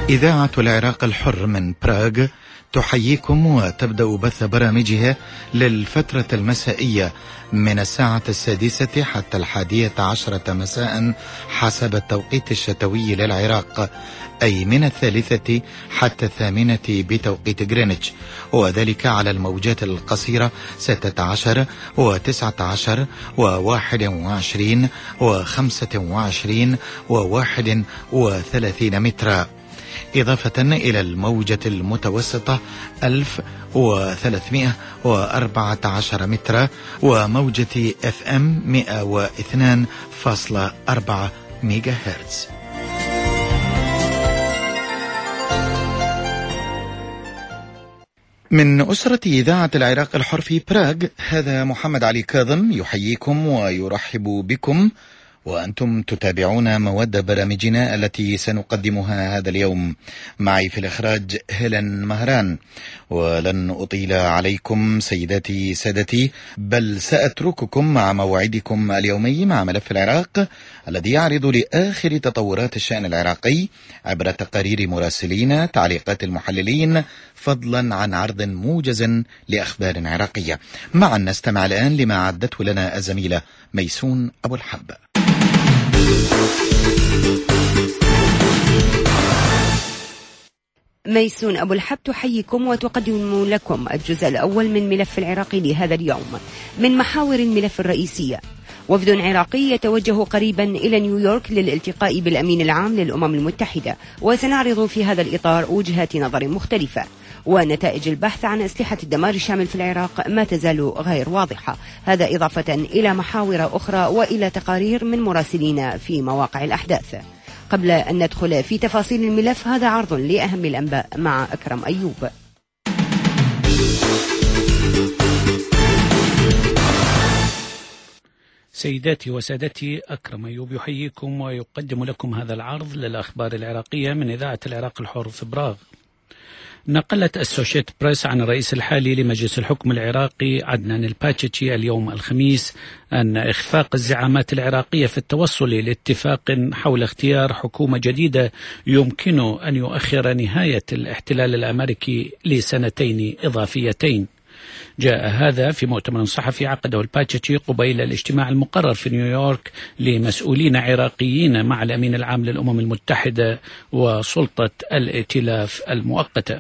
إذاعة العراق الحر من براغ تحييكم وتبدأ بث برامجها للفترة المسائية من الساعة 6 حتى 11 مساء حسب التوقيت الشتوي للعراق، أي من 3 حتى 8 بتوقيت غرينتش، وذلك على الموجات القصيرة 16 و19 و21 و25 و31 مترا، إضافة إلى الموجة المتوسطة 1314 مترا وموجة FM 102.4 ميجا هرتز. من أسرة إذاعة العراق الحر في براغ، هذا محمد علي كاظم يحييكم ويرحب بكم، وأنتم تتابعون مواد برامجنا التي سنقدمها هذا اليوم. معي في الإخراج هيلين مهران، ولن أطيل عليكم سيداتي سادتي، بل سأترككم مع موعدكم اليومي مع ملف العراق الذي يعرض لآخر تطورات الشأن العراقي عبر تقارير مراسلين، تعليقات المحللين، فضلا عن عرض موجز لأخبار عراقية. معا نستمع الآن لما عدته لنا الزميلة ميسون أبو الحب. ميسون أبو الحب تحييكم وتقدم لكم الجزء الأول من ملف العراقي لهذا اليوم. من محاور الملف الرئيسية: وفد عراقي يتوجه قريبا إلى نيويورك للالتقاء بالأمين العام للأمم المتحدة، وسنعرض في هذا الإطار وجهات نظر مختلفة. ونتائج البحث عن أسلحة الدمار الشامل في العراق ما تزال غير واضحة، هذا إضافة إلى محاور أخرى وإلى تقارير من مراسلين في مواقع الأحداث. قبل أن ندخل في تفاصيل الملف، هذا عرض لأهم الأنباء مع أكرم أيوب. سيداتي وسادتي، أكرم أيوب يحييكم ويقدم لكم هذا العرض للأخبار العراقية من إذاعة العراق الحر في براغ. نقلت السوشيت بريس عن الرئيس الحالي لمجلس الحكم العراقي عدنان الباتشي اليوم الخميس أن إخفاق الزعامات العراقية في التوصل لاتفاق حول اختيار حكومة جديدة يمكن أن يؤخر نهاية الاحتلال الأمريكي لسنتين إضافيتين. جاء هذا في مؤتمر صحفي عقده الباتشي قبيل الاجتماع المقرر في نيويورك لمسؤولين عراقيين مع الأمين العام للأمم المتحدة وسلطة الائتلاف المؤقتة.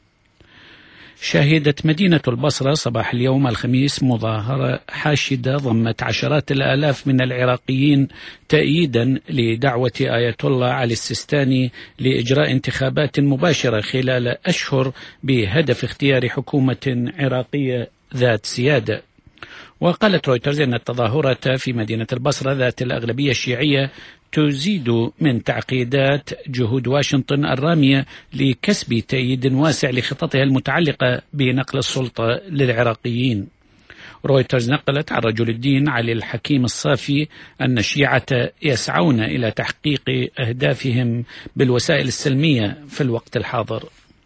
شهدت مدينة البصرة صباح اليوم الخميس مظاهرة حاشدة ضمت عشرات الآلاف من العراقيين تأييدا لدعوة آية الله علي السيستاني لإجراء انتخابات مباشرة خلال أشهر بهدف اختيار حكومة عراقية ذات سيادة. وقالت رويترز أن التظاهرات في مدينة البصرة ذات الأغلبية الشيعية تزيد من تعقيدات جهود واشنطن الرامية لكسب تأييد واسع لخططها المتعلقة بنقل السلطة للعراقيين. رويترز نقلت عن رجل الدين علي الحكيم الصافي أن الشيعة يسعون إلى تحقيق أهدافهم بالوسائل السلمية في الوقت الحاضر.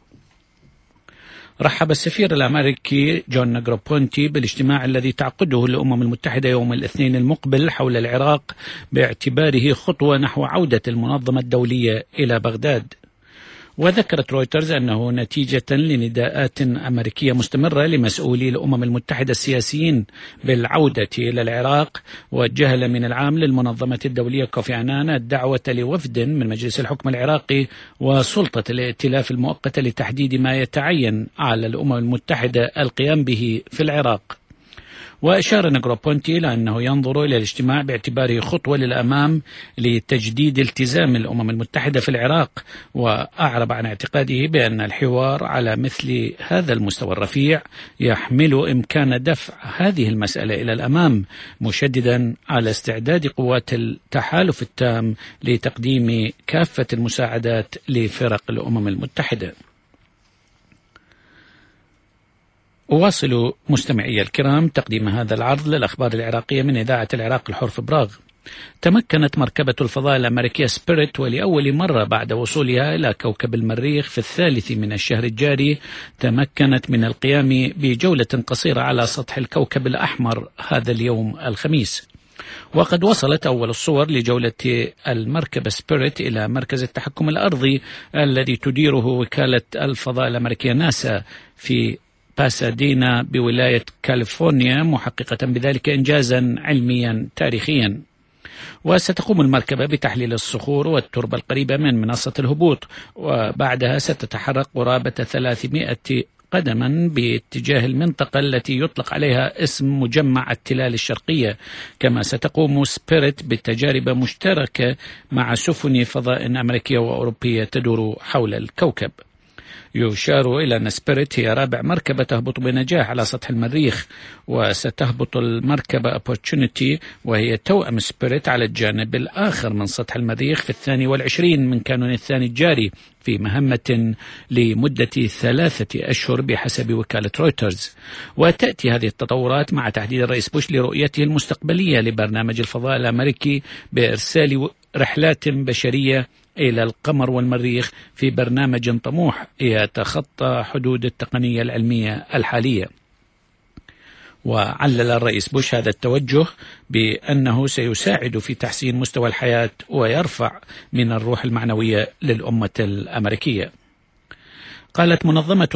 رحب السفير الأمريكي جون نيغروبونتي بالاجتماع الذي تعقده الأمم المتحدة يوم الاثنين المقبل حول العراق باعتباره خطوة نحو عودة المنظمة الدولية إلى بغداد. وذكرت رويترز أنه نتيجة لنداءات أمريكية مستمرة لمسؤولي الأمم المتحدة السياسيين بالعودة إلى العراق، وجه الأمين العام للمنظمة الدولية كوفي عنان الدعوة لوفد من مجلس الحكم العراقي وسلطة الائتلاف المؤقتة لتحديد ما يتعين على الأمم المتحدة القيام به في العراق. وأشار نيغروبونتي إلى أنه ينظر إلى الاجتماع باعتباره خطوة للأمام لتجديد التزام الأمم المتحدة في العراق، وأعرب عن اعتقاده بأن الحوار على مثل هذا المستوى الرفيع يحمل إمكان دفع هذه المسألة إلى الأمام، مشددا على استعداد قوات التحالف التام لتقديم كافة المساعدات لفرق الأمم المتحدة. أواصل مستمعي الكرام تقديم هذا العرض للأخبار العراقية من إذاعة العراق الحر في براغ. تمكنت مركبة الفضاء الأمريكية سبيريت ولأول مرة بعد وصولها إلى كوكب المريخ في 3 من الشهر الجاري تمكنت من القيام بجولة قصيرة على سطح الكوكب الأحمر هذا اليوم الخميس. وقد وصلت أول الصور لجولة المركبة سبيريت إلى مركز التحكم الأرضي الذي تديره وكالة الفضاء الأمريكية ناسا في باسادينا بولاية كاليفورنيا، محققة بذلك إنجازا علميا تاريخيا. وستقوم المركبة بتحليل الصخور والتربة القريبة من منصة الهبوط، وبعدها ستتحرك قرابة 300 قدما باتجاه المنطقة التي يطلق عليها اسم مجمع التلال الشرقية. كما ستقوم سبيريت بتجارب مشتركة مع سفن فضاء أمريكية وأوروبية تدور حول الكوكب. يشار إلى أن سبيريت هي رابع مركبة تهبط بنجاح على سطح المريخ، وستهبط المركبة أوبورتونيتي وهي توأم سبيريت على الجانب الآخر من سطح المريخ في 22 من كانون الثاني الجاري في مهمة لمدة 3 أشهر بحسب وكالة رويترز. وتأتي هذه التطورات مع تحديد الرئيس بوش لرؤيته المستقبلية لبرنامج الفضاء الأمريكي بإرسال رحلات بشرية إلى القمر والمريخ في برنامج طموح يتخطى حدود التقنية العلمية الحالية. وعلل الرئيس بوش هذا التوجه بأنه سيساعد في تحسين مستوى الحياة ويرفع من الروح المعنوية للأمة الأمريكية. قالت منظمة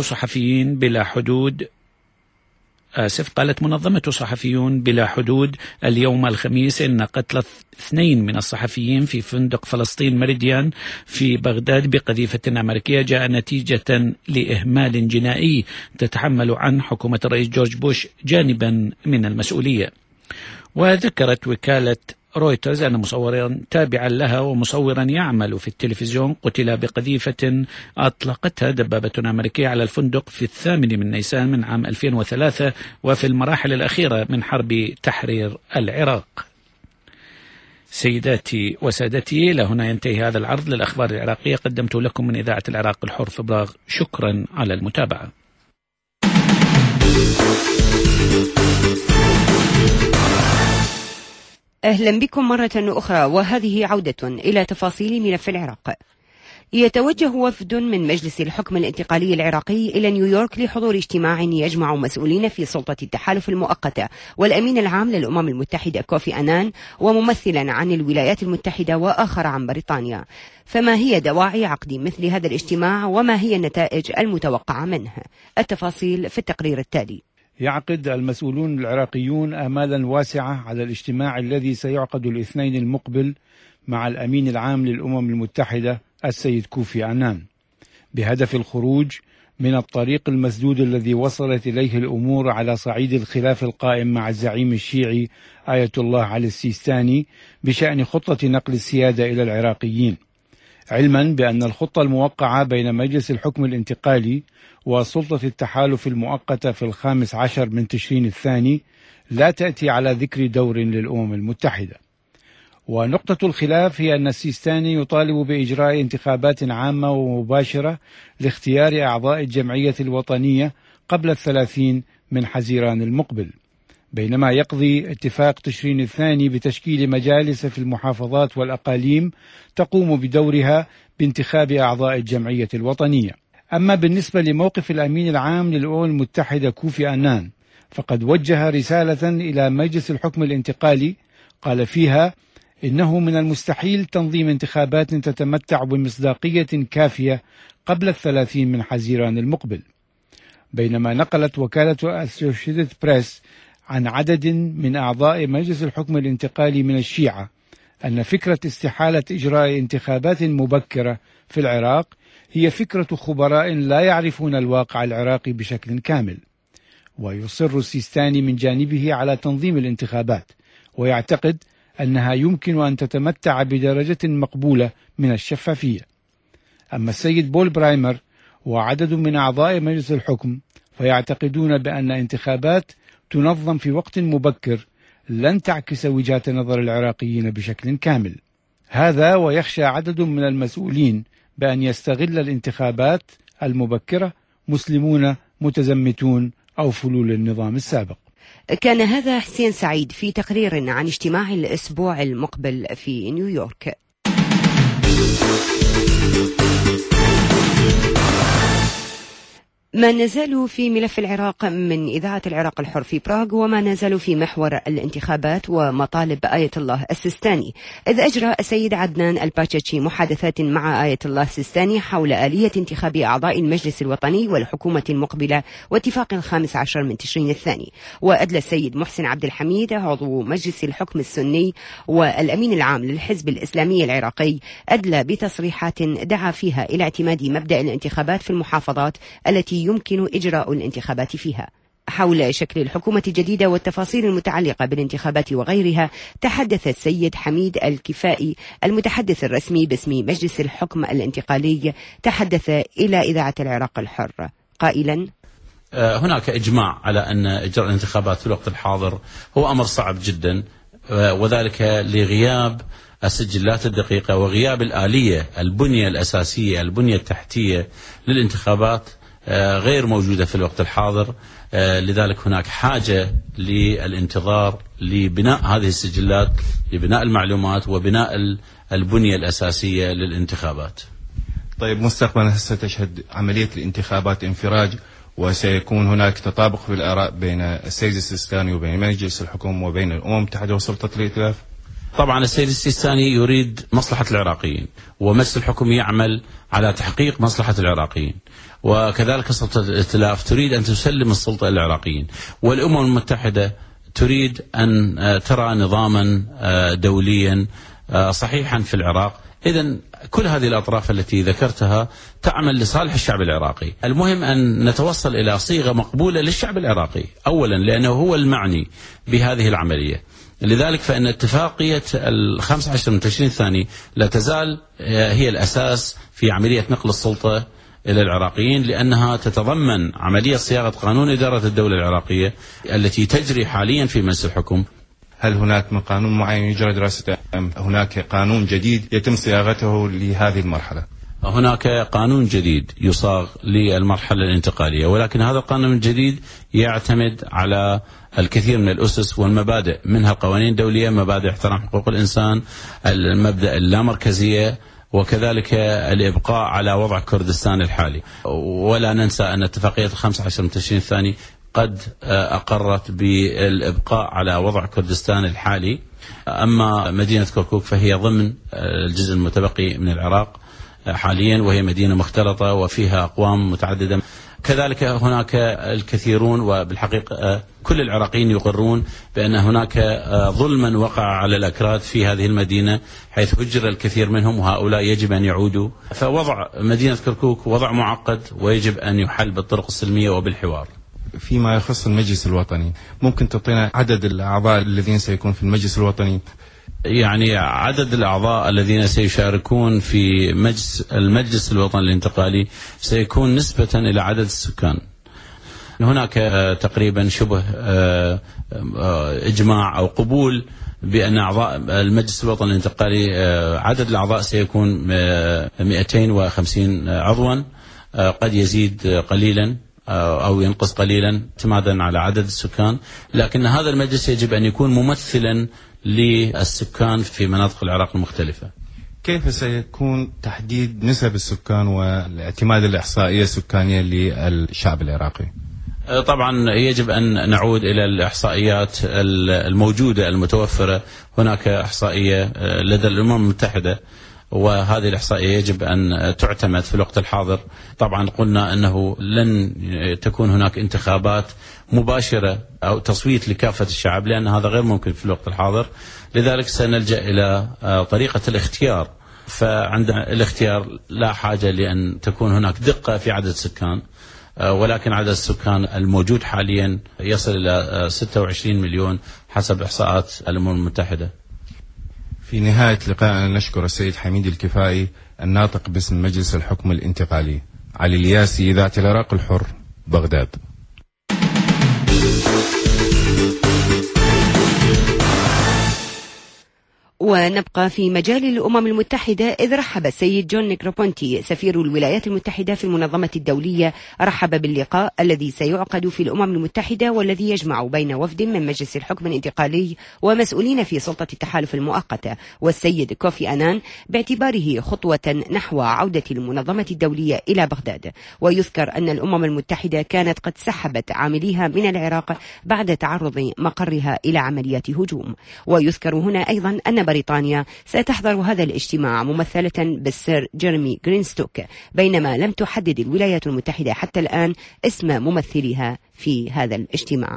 صحفيون بلا حدود اليوم الخميس إن قتل 2 من الصحفيين في فندق فلسطين ميريديان في بغداد بقذيفة أمريكية جاء نتيجة لإهمال جنائي تتحمل عنه حكومة الرئيس جورج بوش جانبا من المسؤولية. وذكرت وكالة رويترز أن مصورا تابعا لها ومصورا يعمل في التلفزيون قتل بقذيفة أطلقتها دبابة أمريكية على الفندق في 8 من نيسان من عام 2003 وفي المراحل الأخيرة من حرب تحرير العراق. سيداتي وسادتي، لهنا ينتهي هذا العرض للأخبار العراقية قدمت لكم من إذاعة العراق الحر في براغ. شكرا على المتابعة. أهلا بكم مرة أخرى، وهذه عودة إلى تفاصيل ملف العراق. يتوجه وفد من مجلس الحكم الانتقالي العراقي إلى نيويورك لحضور اجتماع يجمع مسؤولين في سلطة التحالف المؤقتة والأمين العام للأمم المتحدة كوفي أنان، وممثلا عن الولايات المتحدة وآخر عن بريطانيا. فما هي دواعي عقد مثل هذا الاجتماع وما هي النتائج المتوقعة منه؟ التفاصيل في التقرير التالي. يعقد المسؤولون العراقيون آمالا واسعة على الاجتماع الذي سيعقد الاثنين المقبل مع الأمين العام للأمم المتحدة السيد كوفي عنان، بهدف الخروج من الطريق المسدود الذي وصلت إليه الأمور على صعيد الخلاف القائم مع الزعيم الشيعي آية الله علي السيستاني بشأن خطة نقل السيادة إلى العراقيين، علما بأن الخطة الموقعة بين مجلس الحكم الانتقالي وسلطة التحالف المؤقتة في 15 من تشرين الثاني لا تأتي على ذكر دور للأمم المتحدة. ونقطة الخلاف هي أن السيستاني يطالب بإجراء انتخابات عامة ومباشرة لاختيار أعضاء الجمعية الوطنية قبل 30 من حزيران المقبل، بينما يقضي اتفاق تشرين الثاني بتشكيل مجالس في المحافظات والأقاليم تقوم بدورها بانتخاب أعضاء الجمعية الوطنية. أما بالنسبة لموقف الأمين العام للأمم المتحدة كوفي عنان، فقد وجه رسالة إلى مجلس الحكم الانتقالي قال فيها إنه من المستحيل تنظيم انتخابات تتمتع بمصداقية كافية قبل 30 من حزيران المقبل. بينما نقلت وكالة أسوشيتد بريس عن عدد من أعضاء مجلس الحكم الانتقالي من الشيعة أن فكرة استحالة إجراء انتخابات مبكرة في العراق هي فكرة خبراء لا يعرفون الواقع العراقي بشكل كامل. ويصر السيستاني من جانبه على تنظيم الانتخابات، ويعتقد أنها يمكن أن تتمتع بدرجة مقبولة من الشفافية. أما السيد بول برايمر وعدد من أعضاء مجلس الحكم فيعتقدون بأن انتخابات تنظم في وقت مبكر لن تعكس وجهات نظر العراقيين بشكل كامل. هذا ويخشى عدد من المسؤولين بأن يستغل الانتخابات المبكرة مسلمون متزمتون أو فلول النظام السابق. كان هذا حسين سعيد في تقرير عن اجتماع الأسبوع المقبل في نيويورك. ما نزالوا في ملف العراق من إذاعة العراق الحر في براغ، وما نزالوا في محور الانتخابات ومطالب آية الله السيستاني، إذ أجرى السيد عدنان الباتشي محادثات مع آية الله السيستاني حول آلية انتخاب أعضاء المجلس الوطني والحكومة المقبلة واتفاق 15 من تشرين الثاني. وأدلى السيد محسن عبد الحميد عضو مجلس الحكم السني والأمين العام للحزب الإسلامي العراقي أدلى بتصريحات دعا فيها إلى اعتماد مبدأ الانتخابات في المحافظات التي يمكن إجراء الانتخابات فيها. حول شكل الحكومة الجديدة والتفاصيل المتعلقة بالانتخابات وغيرها تحدث السيد حميد الكفائي المتحدث الرسمي باسم مجلس الحكم الانتقالي، تحدث إلى إذاعة العراق الحر قائلا: هناك إجماع على أن إجراء الانتخابات في الوقت الحاضر هو أمر صعب جدا، وذلك لغياب السجلات الدقيقة وغياب الآلية، البنية الأساسية، البنية التحتية للانتخابات غير موجودة في الوقت الحاضر. لذلك هناك حاجة للانتظار لبناء هذه السجلات، لبناء المعلومات وبناء البنية الأساسية للانتخابات. طيب مستقبلا ستشهد عملية الانتخابات انفراج، وسيكون هناك تطابق في الآراء بين السيد السيستاني وبين مجلس الحكومة وبين الأمم المتحدة وسلطة الائتلاف؟ طبعا السيد السيستاني يريد مصلحة العراقيين، ومجلس الحكم يعمل على تحقيق مصلحة العراقيين، وكذلك سلطة الائتلاف تريد أن تسلم السلطة للعراقيين، والأمم المتحدة تريد أن ترى نظاما دوليا صحيحا في العراق. إذن كل هذه الأطراف التي ذكرتها تعمل لصالح الشعب العراقي. المهم أن نتوصل إلى صيغة مقبولة للشعب العراقي أولا، لأنه هو المعني بهذه العملية. لذلك فإن اتفاقية 15 من تشرين الثاني لا تزال هي الأساس في عملية نقل السلطة إلى العراقيين، لأنها تتضمن عملية صياغة قانون إدارة الدولة العراقية التي تجري حاليا في مجلس الحكم. هل هناك من قانون معين يجرى دراسته أم هناك قانون جديد يتم صياغته لهذه المرحلة؟ هناك قانون جديد يصاغ للمرحلة الانتقالية، ولكن هذا القانون الجديد يعتمد على الكثير من الأسس والمبادئ، منها القوانين الدولية، مبادئ احترام حقوق الإنسان، المبدأ اللامركزية، وكذلك الإبقاء على وضع كردستان الحالي. ولا ننسى أن اتفاقية 15 من تشرين الثاني قد أقرت بالإبقاء على وضع كردستان الحالي. أما مدينة كركوك فهي ضمن الجزء المتبقي من العراق حاليا، وهي مدينة مختلطة وفيها أقوام متعددة. كذلك هناك الكثيرون، وبالحقيقة كل العراقيين يقرون بأن هناك ظلما وقع على الأكراد في هذه المدينة، حيث هجر الكثير منهم، وهؤلاء يجب أن يعودوا. فوضع مدينة كركوك وضع معقد، ويجب أن يحل بالطرق السلمية وبالحوار. فيما يخص المجلس الوطني، ممكن تعطينا عدد الأعضاء الذين سيكون في المجلس الوطني؟ يعني عدد الأعضاء الذين سيشاركون في المجلس الوطني الانتقالي سيكون نسبة إلى عدد السكان. هناك تقريبا شبه إجماع أو قبول بأن أعضاء المجلس الوطني الانتقالي عدد الأعضاء سيكون 250 عضوا، قد يزيد قليلا أو ينقص قليلا اعتمادا على عدد السكان، لكن هذا المجلس يجب أن يكون ممثلا للسكان في مناطق العراق المختلفة. كيف سيكون تحديد نسب السكان والاعتماد الإحصائية السكانية للشعب العراقي؟ طبعا يجب أن نعود إلى الإحصائيات الموجودة المتوفرة. هناك إحصائية لدى الأمم المتحدة، وهذه الإحصائية يجب أن تعتمد في الوقت الحاضر. طبعا قلنا أنه لن تكون هناك انتخابات مباشرة أو تصويت لكافة الشعب، لأن هذا غير ممكن في الوقت الحاضر. لذلك سنلجأ إلى طريقة الاختيار. فعند الاختيار لا حاجة لأن تكون هناك دقة في عدد السكان، ولكن عدد السكان الموجود حاليا يصل إلى 26 مليون حسب إحصاءات الأمم المتحدة. في نهاية لقائنا نشكر السيد حميد الكفائي الناطق باسم مجلس الحكم الانتقالي. علي الياسي، إذاعة العراق الحر، بغداد. ونبقى في مجال الأمم المتحدة، إذ رحب السيد جون نيغروبونتي سفير الولايات المتحدة في المنظمة الدولية رحب باللقاء الذي سيعقد في الأمم المتحدة والذي يجمع بين وفد من مجلس الحكم الانتقالي ومسؤولين في سلطة التحالف المؤقتة والسيد كوفي أنان، باعتباره خطوة نحو عودة المنظمة الدولية إلى بغداد. ويذكر أن الأمم المتحدة كانت قد سحبت عامليها من العراق بعد تعرض مقرها إلى عمليات هجوم. ويذكر هنا أيضا أن بريطانيا ستحضر هذا الاجتماع ممثلة بالسير جيرمي غرينستوك، بينما لم تحدد الولايات المتحدة حتى الآن اسم ممثلها في هذا الاجتماع.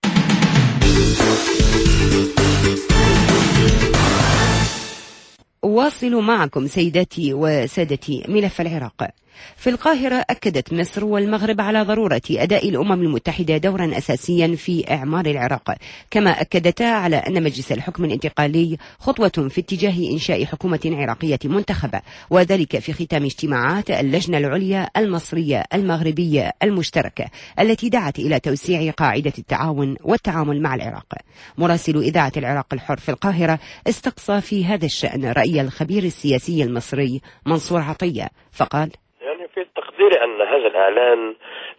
واصل معكم سيداتي وسادتي ملف العراق. في القاهرة أكدت مصر والمغرب على ضرورة أداء الأمم المتحدة دورا أساسيا في إعمار العراق، كما أكدتا على أن مجلس الحكم الانتقالي خطوة في اتجاه إنشاء حكومة عراقية منتخبة، وذلك في ختام اجتماعات اللجنة العليا المصرية المغربية المشتركة التي دعت إلى توسيع قاعدة التعاون والتعامل مع العراق. مراسل إذاعة العراق الحر في القاهرة استقصى في هذا الشأن رأي الخبير السياسي المصري منصور عطية، فقال: في تقديري أن هذا الإعلان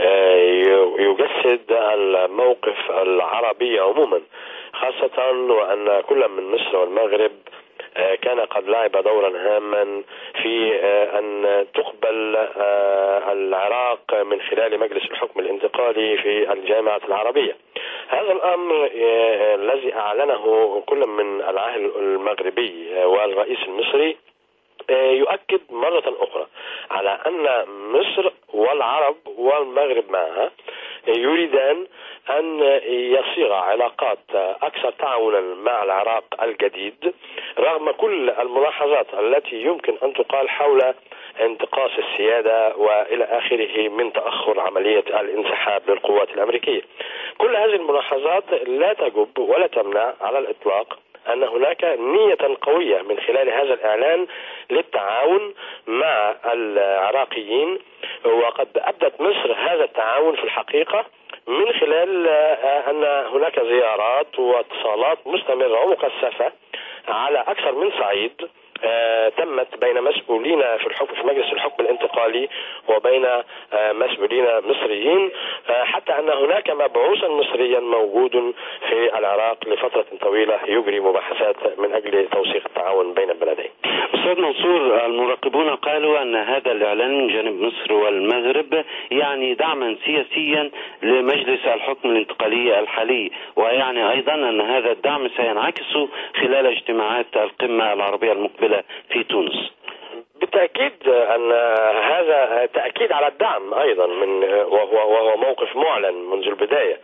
يجسد الموقف العربي عموما، خاصة وأن كل من مصر والمغرب كان قد لعب دورا هاما في أن تقبل العراق من خلال مجلس الحكم الانتقالي في الجامعة العربية. هذا الأمر الذي أعلنه كل من العاهل المغربي والرئيس المصري يؤكد مرة أخرى على أن مصر والعرب والمغرب معها يريدان أن يصيغ علاقات أكثر تعاونا مع العراق الجديد، رغم كل الملاحظات التي يمكن أن تقال حول انتقاص السيادة وإلى آخره من تأخر عملية الانسحاب للقوات الأمريكية. كل هذه الملاحظات لا تجب ولا تمنع على الإطلاق أن هناك نية قوية من خلال هذا الإعلان للتعاون مع العراقيين، وقد أبدت مصر هذا التعاون في الحقيقة من خلال أن هناك زيارات واتصالات مستمرة ومكثفة على أكثر من صعيد تمت بين مسؤولين في مجلس الحكم الانتقالي وبين مسؤولين مصريين، حتى أن هناك مبعوثا مصريا موجود في العراق لفترة طويلة يجري مباحثات من أجل توثيق التعاون بين البلدين. أستاذ منصور، المراقبون قالوا أن هذا الإعلان من جانب مصر والمغرب يعني دعما سياسيا لمجلس الحكم الانتقالي الحالي، ويعني أيضا أن هذا الدعم سينعكس خلال اجتماعات القمة العربية المقبلة في تونس. بالتأكيد أن هذا تأكيد على الدعم أيضا وهو موقف معلن منذ البداية،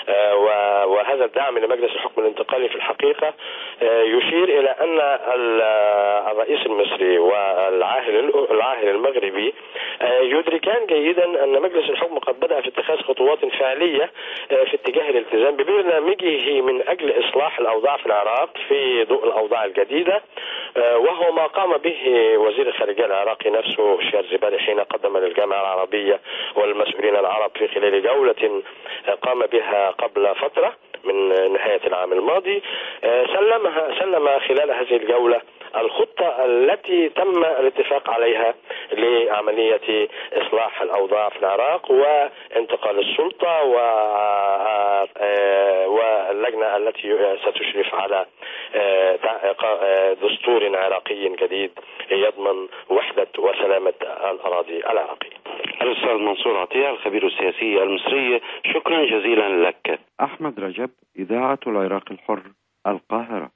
وهذا الدعم لمجلس الحكم الانتقالي في الحقيقة يشير إلى أن الرئيس المصري والعاهل المغربي يدركان جيدا أن مجلس الحكم قد بدأ في اتخاذ خطوات فعلية في اتجاه الالتزام ببرنامجه من أجل إصلاح الأوضاع في العراق في ضوء الأوضاع الجديدة، وهو ما قام به وزير الخارجية العراقي نفسه شير زبالي حين قدم للجامعة العربية والمسؤولين العرب في خلال جولة قام بها قبل فترة من نهاية العام الماضي. سلم خلال هذه الجولة الخطة التي تم الاتفاق عليها لعملية إصلاح الأوضاع في العراق وانتقال السلطة واللجنة التي ستشرف على دستور عراقي جديد يضمن وحدة وسلامة الأراضي العراقية. الأستاذ منصور عطية الخبير السياسي المصري، شكرا جزيلا لك. أحمد رجب، إذاعة العراق الحر، القاهرة.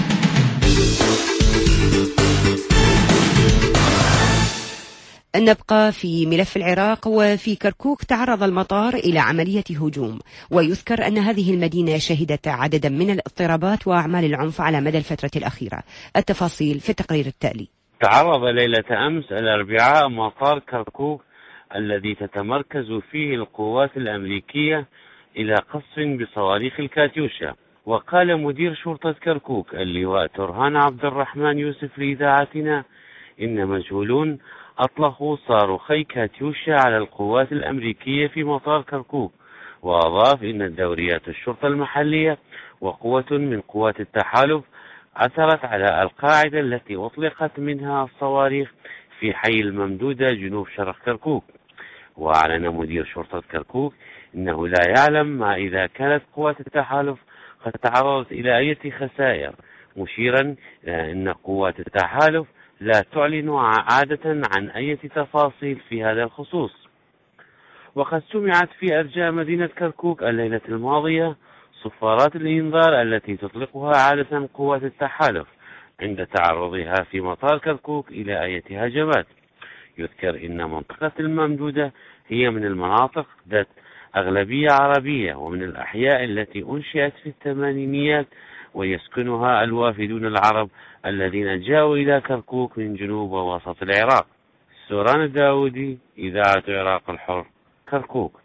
نبقى في ملف العراق. وفي كركوك تعرض المطار إلى عملية هجوم، ويذكر أن هذه المدينة شهدت عددا من الاضطرابات وأعمال العنف على مدى الفترة الأخيرة. التفاصيل في التقرير التالي. تعرض ليلة أمس الأربعاء مطار كركوك الذي تتمركز فيه القوات الأمريكية إلى قصف بصواريخ الكاتيوشا. وقال مدير شرطة كركوك اللواء ترهان عبد الرحمن يوسف لإذاعتنا إن مجهولون أطلقوا صاروخي كاتيوشا على القوات الأمريكية في مطار كركوك. وأضاف إن دوريات الشرطة المحلية وقوة من قوات التحالف أثرت على القاعدة التي أطلقت منها الصواريخ في حي الممدودة جنوب شرق كركوك. وأعلن مدير شرطة كركوك أنه لا يعلم ما إذا كانت قوات التحالف قد تعرضت إلى أي خسائر، مشيرا إلى أن قوات التحالف لا تعلن عادة عن أي تفاصيل في هذا الخصوص. وقد سمعت في أرجاء مدينة كركوك الليلة الماضية صفارات الإنذار التي تطلقها عادة قوات التحالف عند تعرضها في مطار كركوك إلى أي هجمات. يذكر أن منطقة الممدودة هي من المناطق ذات أغلبية عربية ومن الأحياء التي أنشئت في الثمانينيات ويسكنها الوافدون العرب الذين جاءوا إلى كركوك من جنوب ووسط العراق. سوران الداودي، إذاعة العراق الحر، كركوك.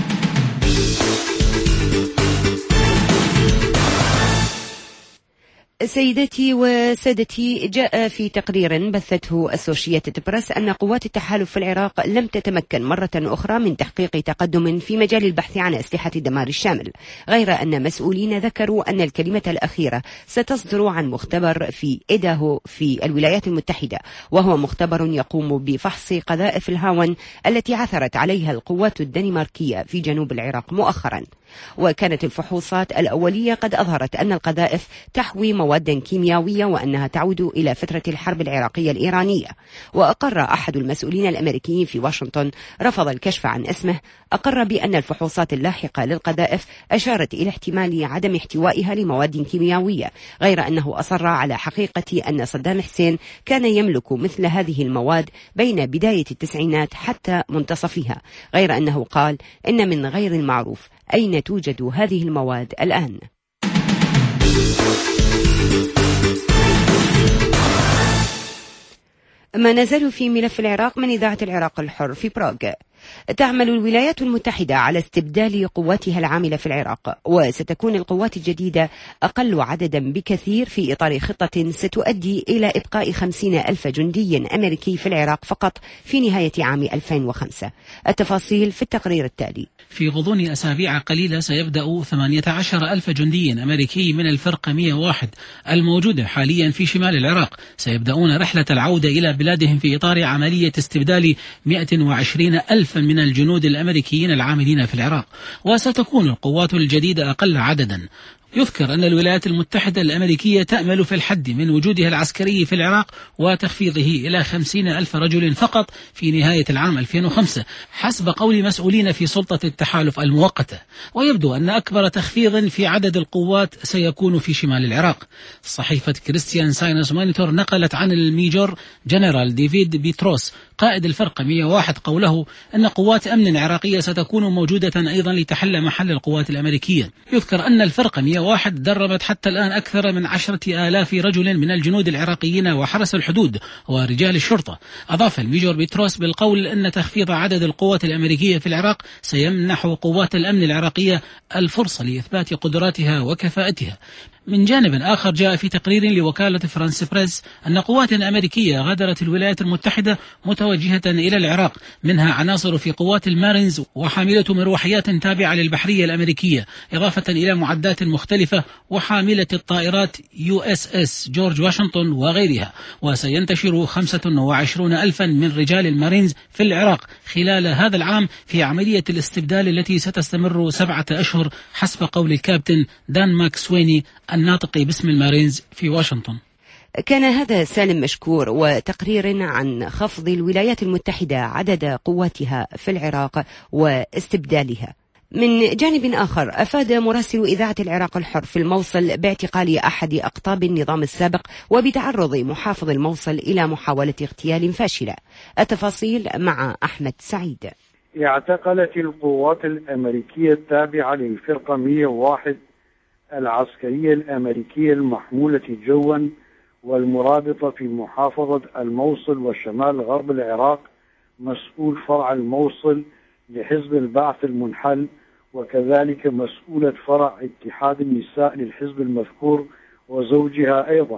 سيداتي وسادتي، جاء في تقرير بثته أسوشيتد بريس أن قوات التحالف في العراق لم تتمكن مرة أخرى من تحقيق تقدم في مجال البحث عن أسلحة الدمار الشامل، غير أن مسؤولين ذكروا أن الكلمة الأخيرة ستصدر عن مختبر في إيداهو في الولايات المتحدة، وهو مختبر يقوم بفحص قذائف الهاون التي عثرت عليها القوات الدنماركية في جنوب العراق مؤخرا. وكانت الفحوصات الأولية قد أظهرت أن القذائف تحوي مواد كيميائية وأنها تعود إلى فترة الحرب العراقية الإيرانية. وأقر أحد المسؤولين الأمريكيين في واشنطن رفض الكشف عن اسمه، أقر بأن الفحوصات اللاحقة للقذائف أشارت إلى احتمال عدم احتوائها لمواد كيميائية، غير أنه أصر على حقيقة أن صدام حسين كان يملك مثل هذه المواد بين بداية التسعينات حتى منتصفها، غير أنه قال إن من غير المعروف أين توجد هذه المواد الآن. ما نزال في ملف العراق من إذاعة العراق الحر في براغ. تعمل الولايات المتحدة على استبدال قواتها العاملة في العراق، وستكون القوات الجديدة أقل عددا بكثير في إطار خطة ستؤدي إلى إبقاء 50,000 جندي أمريكي في العراق فقط في نهاية عام 2005. التفاصيل في التقرير التالي. في غضون أسابيع قليلة سيبدأ 18,000 جندي أمريكي من الفرقة 101 الموجودة حاليا في شمال العراق سيبدأون رحلة العودة إلى بلادهم في إطار عملية استبدال 120,000 من الجنود الأمريكيين العاملين في العراق، وستكون القوات الجديدة أقل عددا. يذكر أن الولايات المتحدة الأمريكية تأمل في الحد من وجودها العسكري في العراق وتخفيضه إلى 50,000 رجل فقط في نهاية العام 2005 حسب قول مسؤولين في سلطة التحالف المؤقتة. ويبدو أن أكبر تخفيض في عدد القوات سيكون في شمال العراق. صحيفة كريستيان ساينس مونيتور نقلت عن الميجور جنرال ديفيد بيتروس قائد الفرقة 101 قوله أن قوات أمن عراقية ستكون موجودة أيضا لتحل محل القوات الأمريكية. يذكر أن الفرقة 101 دربت حتى الآن أكثر من 10,000 رجل من الجنود العراقيين وحرس الحدود ورجال الشرطة. أضاف الميجور بيتروس بالقول أن تخفيض عدد القوات الأمريكية في العراق سيمنح قوات الأمن العراقية الفرصة لإثبات قدراتها وكفاءتها. من جانب آخر، جاء في تقرير لوكالة فرانس بريس أن قوات أمريكية غادرت الولايات المتحدة متوجهة إلى العراق، منها عناصر في قوات المارينز وحاملة مروحيات تابعة للبحرية الأمريكية، إضافة إلى معدات مختلفة وحاملة الطائرات USS جورج واشنطن وغيرها. وسينتشر 25,000 من رجال المارينز في العراق خلال هذا العام في عملية الاستبدال التي ستستمر 7 أشهر حسب قول الكابتن دان ماكسويني الناطق باسم المارينز في واشنطن. كان هذا سالم مشكور وتقرير عن خفض الولايات المتحدة عدد قواتها في العراق واستبدالها. من جانب آخر، أفاد مراسل إذاعة العراق الحر في الموصل باعتقال أحد أقطاب النظام السابق وبتعرض محافظ الموصل إلى محاولة اغتيال فاشلة. التفاصيل مع أحمد سعيد. اعتقلت القوات الأمريكية التابعة للفرقة 101 العسكرية الأمريكية المحمولة جوا والمرابطة في محافظة الموصل وشمال غرب العراق مسؤول فرع الموصل لحزب البعث المنحل، وكذلك مسؤولة فرع اتحاد النساء للحزب المذكور وزوجها أيضا.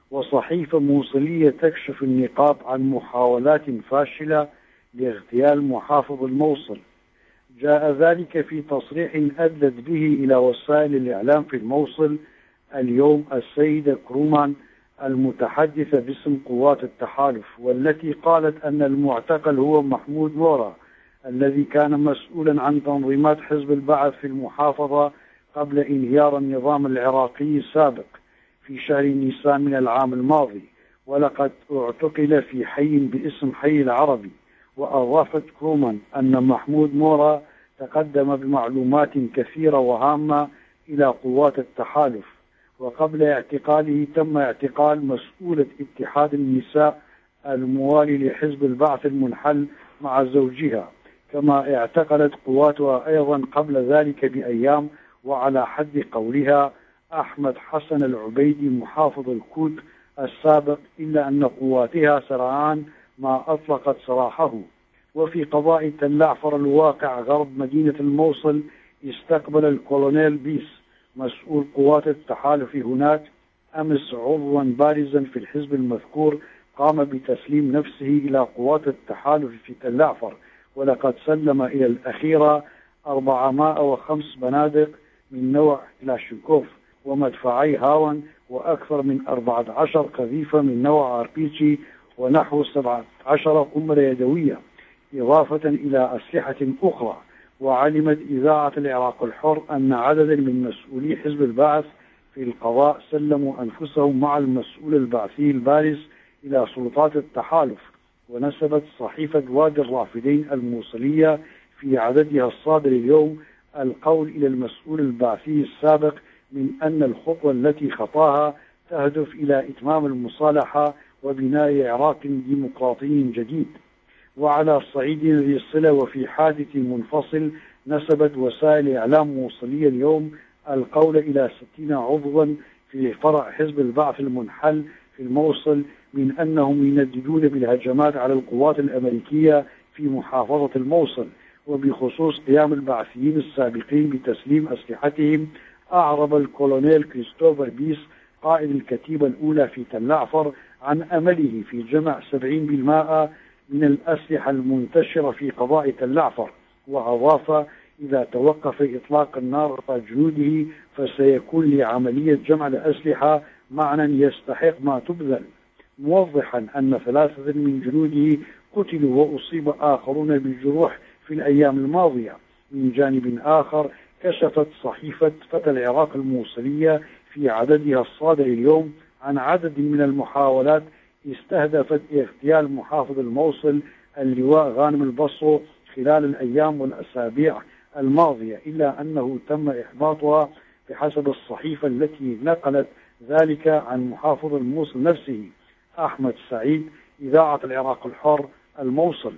وصحيفة موصلية تكشف النقاط عن محاولات فاشلة لاغتيال محافظ الموصل. جاء ذلك في تصريح أدلت به إلى وسائل الإعلام في الموصل اليوم السيدة كرومان المتحدثة باسم قوات التحالف، والتي قالت أن المعتقل هو محمود مورا الذي كان مسؤولا عن تنظيمات حزب البعث في المحافظة قبل انهيار النظام العراقي السابق في شهر نيسان من العام الماضي، ولقد اعتقل في حي باسم حي العربي. وأضافت كرومان أن محمود مورا تقدم بمعلومات كثيرة وهامة إلى قوات التحالف، وقبل اعتقاله تم اعتقال مسؤولة اتحاد النساء الموالي لحزب البعث المنحل مع زوجها، كما اعتقلت قواتها أيضا قبل ذلك بأيام وعلى حد قولها أحمد حسن العبيدي محافظ الكوت السابق، إلا أن قواتها سرعان ما أطلقت سراحه. وفي قضاء تلعفر الواقع غرب مدينة الموصل استقبل الكولونيل بيس مسؤول قوات التحالف هناك أمس عضوا بارزا في الحزب المذكور قام بتسليم نفسه إلى قوات التحالف في تلعفر، ولقد سلم إلى الأخيرة 405 بنادق من نوع كلاشينكوف ومدفعي هاون وأكثر من 14 قذيفة من نوع RPG ونحو 17 قنبلة يدوية، إضافة إلى أسلحة أخرى. وعلمت إذاعة العراق الحر أن عددا من مسؤولي حزب البعث في القضاء سلموا أنفسهم مع المسؤول البعثي البارز إلى سلطات التحالف. ونسبت صحيفة وادي الرافدين الموصلية في عددها الصادر اليوم القول إلى المسؤول البعثي السابق من أن الخطوة التي خطاها تهدف إلى إتمام المصالحة وبناء عراق ديمقراطي جديد. وعلى الصعيد ذي الصلة وفي حادث منفصل نسبت وسائل إعلام موصلية اليوم القول إلى 60 عضوا في فرع حزب البعث المنحل في الموصل من أنهم ينددون بالهجمات على القوات الأمريكية في محافظة الموصل. وبخصوص قيام البعثيين السابقين بتسليم أسلحتهم، أعرب الكولونيل كريستوفر بيس قائد الكتيبة الأولى في تلعفر عن أمله في جمع 70% من الأسلحة المنتشرة في قضاء تلعفر، وأضاف إذا توقف إطلاق النار على جنوده فسيكون لعملية جمع الأسلحة معنى يستحق ما تبذل، موضحا أن 3 من جنوده قتلوا وأصيب آخرون بالجروح في الأيام الماضية. من جانب آخر كشفت صحيفة فتى العراق الموصلية في عددها الصادر اليوم عن عدد من المحاولات استهدفت اغتيال محافظ الموصل اللواء غانم البصو خلال الأيام والأسابيع الماضية، إلا أنه تم إحباطها بحسب الصحيفة التي نقلت ذلك عن محافظ الموصل نفسه. أحمد سعيد، إذاعة العراق الحر، الموصل.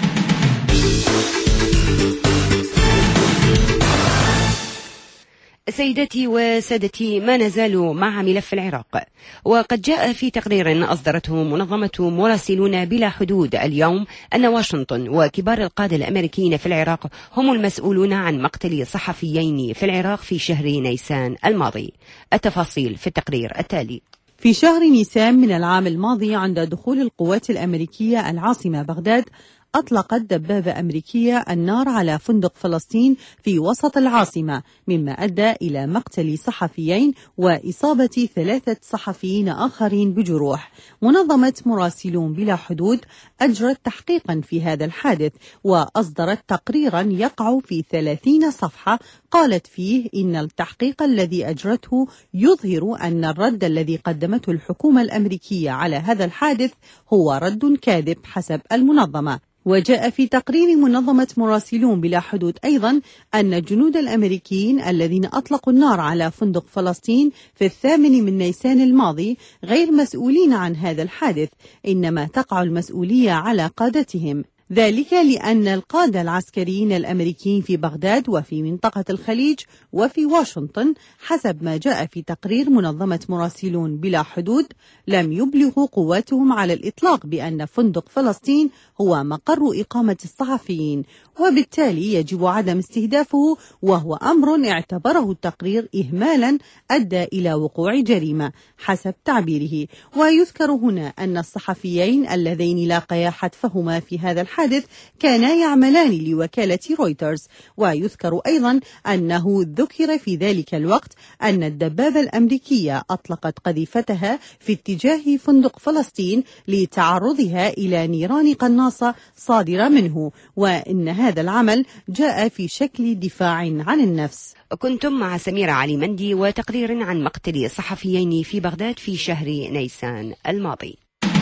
سيدتي وسادتي، ما نزالوا مع ملف العراق، وقد جاء في تقرير أصدرته منظمة مراسلون بلا حدود اليوم أن واشنطن وكبار القادة الأمريكيين في العراق هم المسؤولون عن مقتل صحفيين في العراق في شهر نيسان الماضي. التفاصيل في التقرير التالي. في شهر نيسان من العام الماضي، عند دخول القوات الأمريكية العاصمة بغداد، أطلقت دبابة أمريكية النار على فندق فلسطين في وسط العاصمة، مما أدى إلى مقتل صحفيين وإصابة 3 صحفيين آخرين بجروح. منظمة مراسلون بلا حدود أجرت تحقيقا في هذا الحادث، وأصدرت تقريرا يقع في 30 صفحة قالت فيه إن التحقيق الذي أجرته يظهر أن الرد الذي قدمته الحكومة الأمريكية على هذا الحادث هو رد كاذب حسب المنظمة. وجاء في تقرير منظمة مراسلون بلا حدود أيضا أن الجنود الأمريكيين الذين أطلقوا النار على فندق فلسطين في 8 من نيسان الماضي غير مسؤولين عن هذا الحادث، إنما تقع المسؤولية على قادتهم، ذلك لأن القادة العسكريين الأمريكيين في بغداد وفي منطقة الخليج وفي واشنطن حسب ما جاء في تقرير منظمة مراسلون بلا حدود لم يبلغوا قواتهم على الإطلاق بأن فندق فلسطين هو مقر إقامة الصحفيين، وبالتالي يجب عدم استهدافه، وهو أمر اعتبره التقرير إهمالا أدى إلى وقوع جريمة حسب تعبيره. ويذكر هنا أن الصحفيين اللذين لاقيا حتفهما في هذا الحادث الحادث كانا يعملان لوكالة رويترز. ويذكر أيضا أنه ذكر في ذلك الوقت أن الدبابة الأمريكية أطلقت قذيفتها في اتجاه فندق فلسطين لتعرضها إلى نيران قناصة صادرة منه، وإن هذا العمل جاء في شكل دفاع عن النفس. كنتم مع سميرة علي مندي وتقرير عن مقتل صحفيين في بغداد في شهر نيسان الماضي.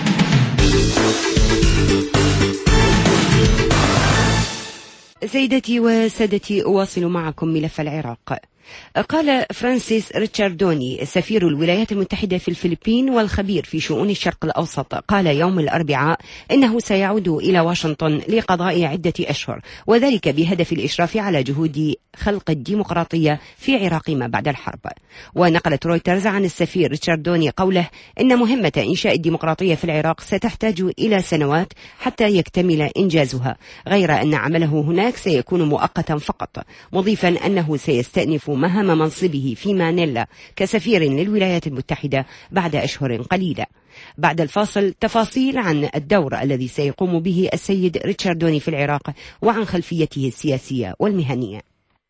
سيدتي وسادتي، أواصل معكم ملف العراق. قال فرانسيس ريتشاردوني سفير الولايات المتحدة في الفلبين والخبير في شؤون الشرق الأوسط قال يوم الأربعاء إنه سيعود إلى واشنطن لقضاء عدة أشهر، وذلك بهدف الإشراف على جهود خلق الديمقراطية في عراق ما بعد الحرب. ونقلت رويترز عن السفير ريتشاردوني قوله إن مهمة إنشاء الديمقراطية في العراق ستحتاج إلى سنوات حتى يكتمل إنجازها، غير أن عمله هناك سيكون مؤقتا فقط، مضيفا أنه سيستأنف مهام منصبه في مانيلا كسفير للولايات المتحدة بعد أشهر قليلة. بعد الفاصل تفاصيل عن الدور الذي سيقوم به السيد ريتشاردوني في العراق وعن خلفيته السياسية والمهنية.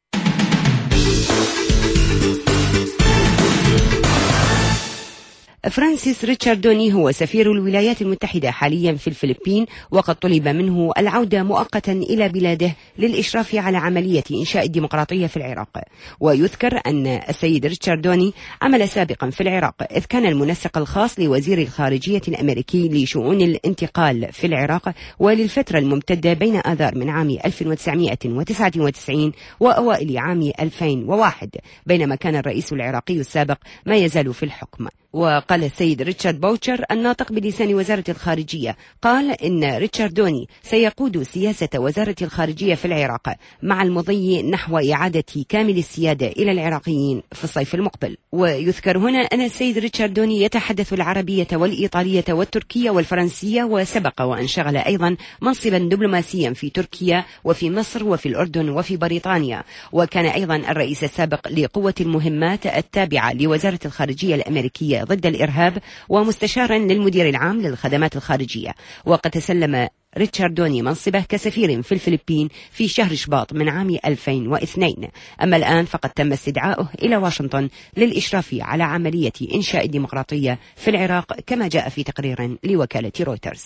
فرانسيس ريتشاردوني هو سفير الولايات المتحدة حاليا في الفلبين، وقد طلب منه العودة مؤقتا إلى بلاده للإشراف على عملية إنشاء الديمقراطية في العراق. ويذكر أن السيد ريتشاردوني عمل سابقا في العراق، إذ كان المنسق الخاص لوزير الخارجية الأمريكي لشؤون الانتقال في العراق، وللفترة الممتدة بين آذار من عام 1999 وأوائل عام 2001، بينما كان الرئيس العراقي السابق ما يزال في الحكم. وقال السيد ريتشارد بوتشر الناطق بلسان وزارة الخارجية، قال إن ريتشاردوني سيقود سياسة وزارة الخارجية في العراق مع المضي نحو إعادة كامل السيادة إلى العراقيين في الصيف المقبل. ويذكر هنا أن السيد ريتشاردوني يتحدث العربية والإيطالية والتركية والفرنسية، وسبق وأن شغل أيضا منصبا دبلوماسيا في تركيا وفي مصر وفي الأردن وفي بريطانيا، وكان أيضا الرئيس السابق لقوة المهمات التابعة لوزارة الخارجية الأمريكية ضد الإرهاب، ومستشارا للمدير العام للخدمات الخارجية. وقد تسلم ريتشاردوني منصبه كسفير في الفلبين في شهر شباط من عام 2002. أما الآن فقد تم استدعائه إلى واشنطن للإشراف على عملية إنشاء الديمقراطية في العراق، كما جاء في تقرير لوكالة رويترز.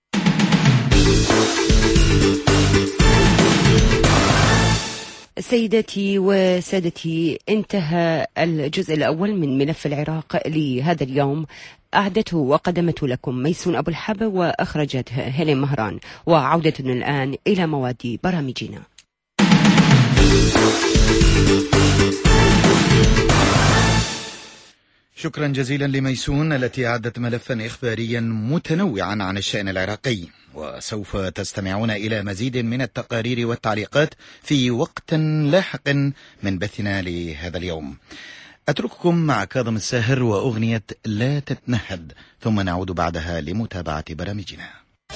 سيدتي وسادتي، انتهى الجزء الأول من ملف العراق لهذا اليوم. أعدته وقدمته لكم ميسون أبو الحب، وأخرجته هيلين مهران. وعودة الآن إلى مواد برامجنا. شكرا جزيلا لميسون التي أعدت ملفا إخباريا متنوعا عن الشأن العراقي، وسوف تستمعون إلى مزيد من التقارير والتعليقات في وقت لاحق من بثنا لهذا اليوم. أترككم مع كاظم الساهر وأغنية لا تتنهد، ثم نعود بعدها لمتابعة برامجنا.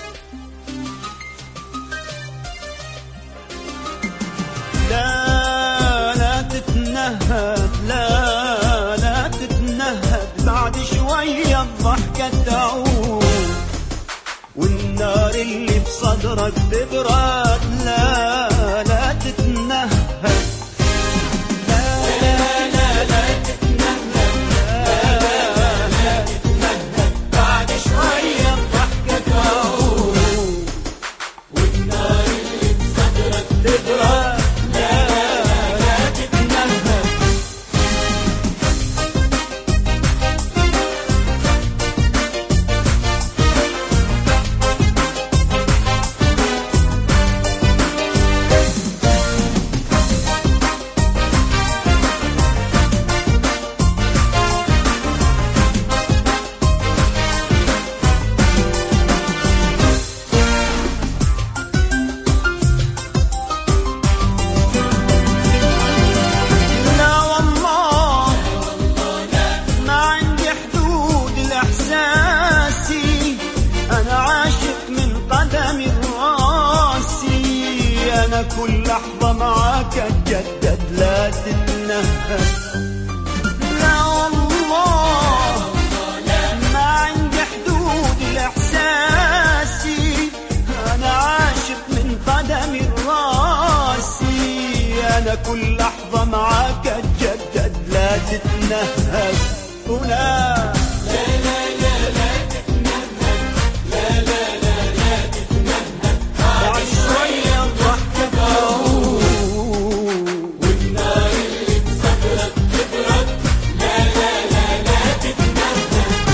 لا تتنهد، لا تتنهد، بعد شوية الضحكة تعود والنار اللي بصدرك تبرد. لا تتنهد، كل لحظة معاك اتجدد. لا تتنهد، لا والله ما عندي حدود لإحساسي، أنا عاشق تتنهد ولا لا لا لا لا تتنهد لا لا لا لا تتنهد بعد شوية الضحكة تعود والنار اللي بصدرك تبرد لا لا لا لا تتنهد.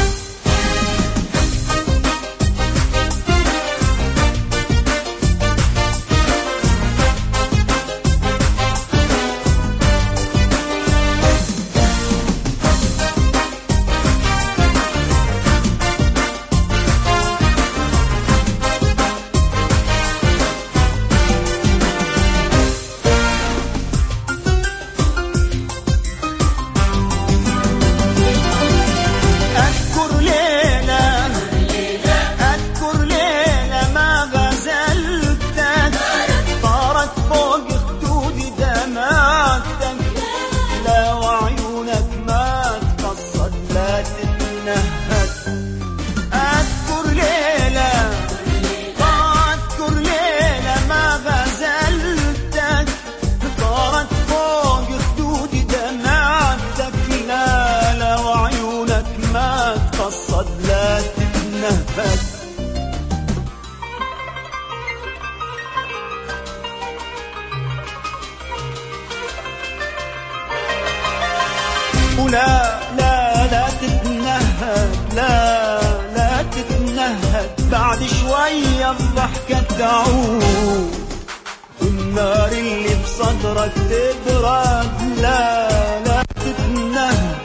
أذكر ليلة ما غزلتك طارت فوق خدودي دمعتك لا وعيونك ما تقصد لا تتنهد. أذكر ليلة ما غزلتك طارت فوق خدودي دمعتك لا وعيونك ما تقصد لا تتنهد. ولا لا لا تتنهد لا تتنهد بعد شوية الضحكة تعود والنار اللي بصدرك تبرد لا تتنهد.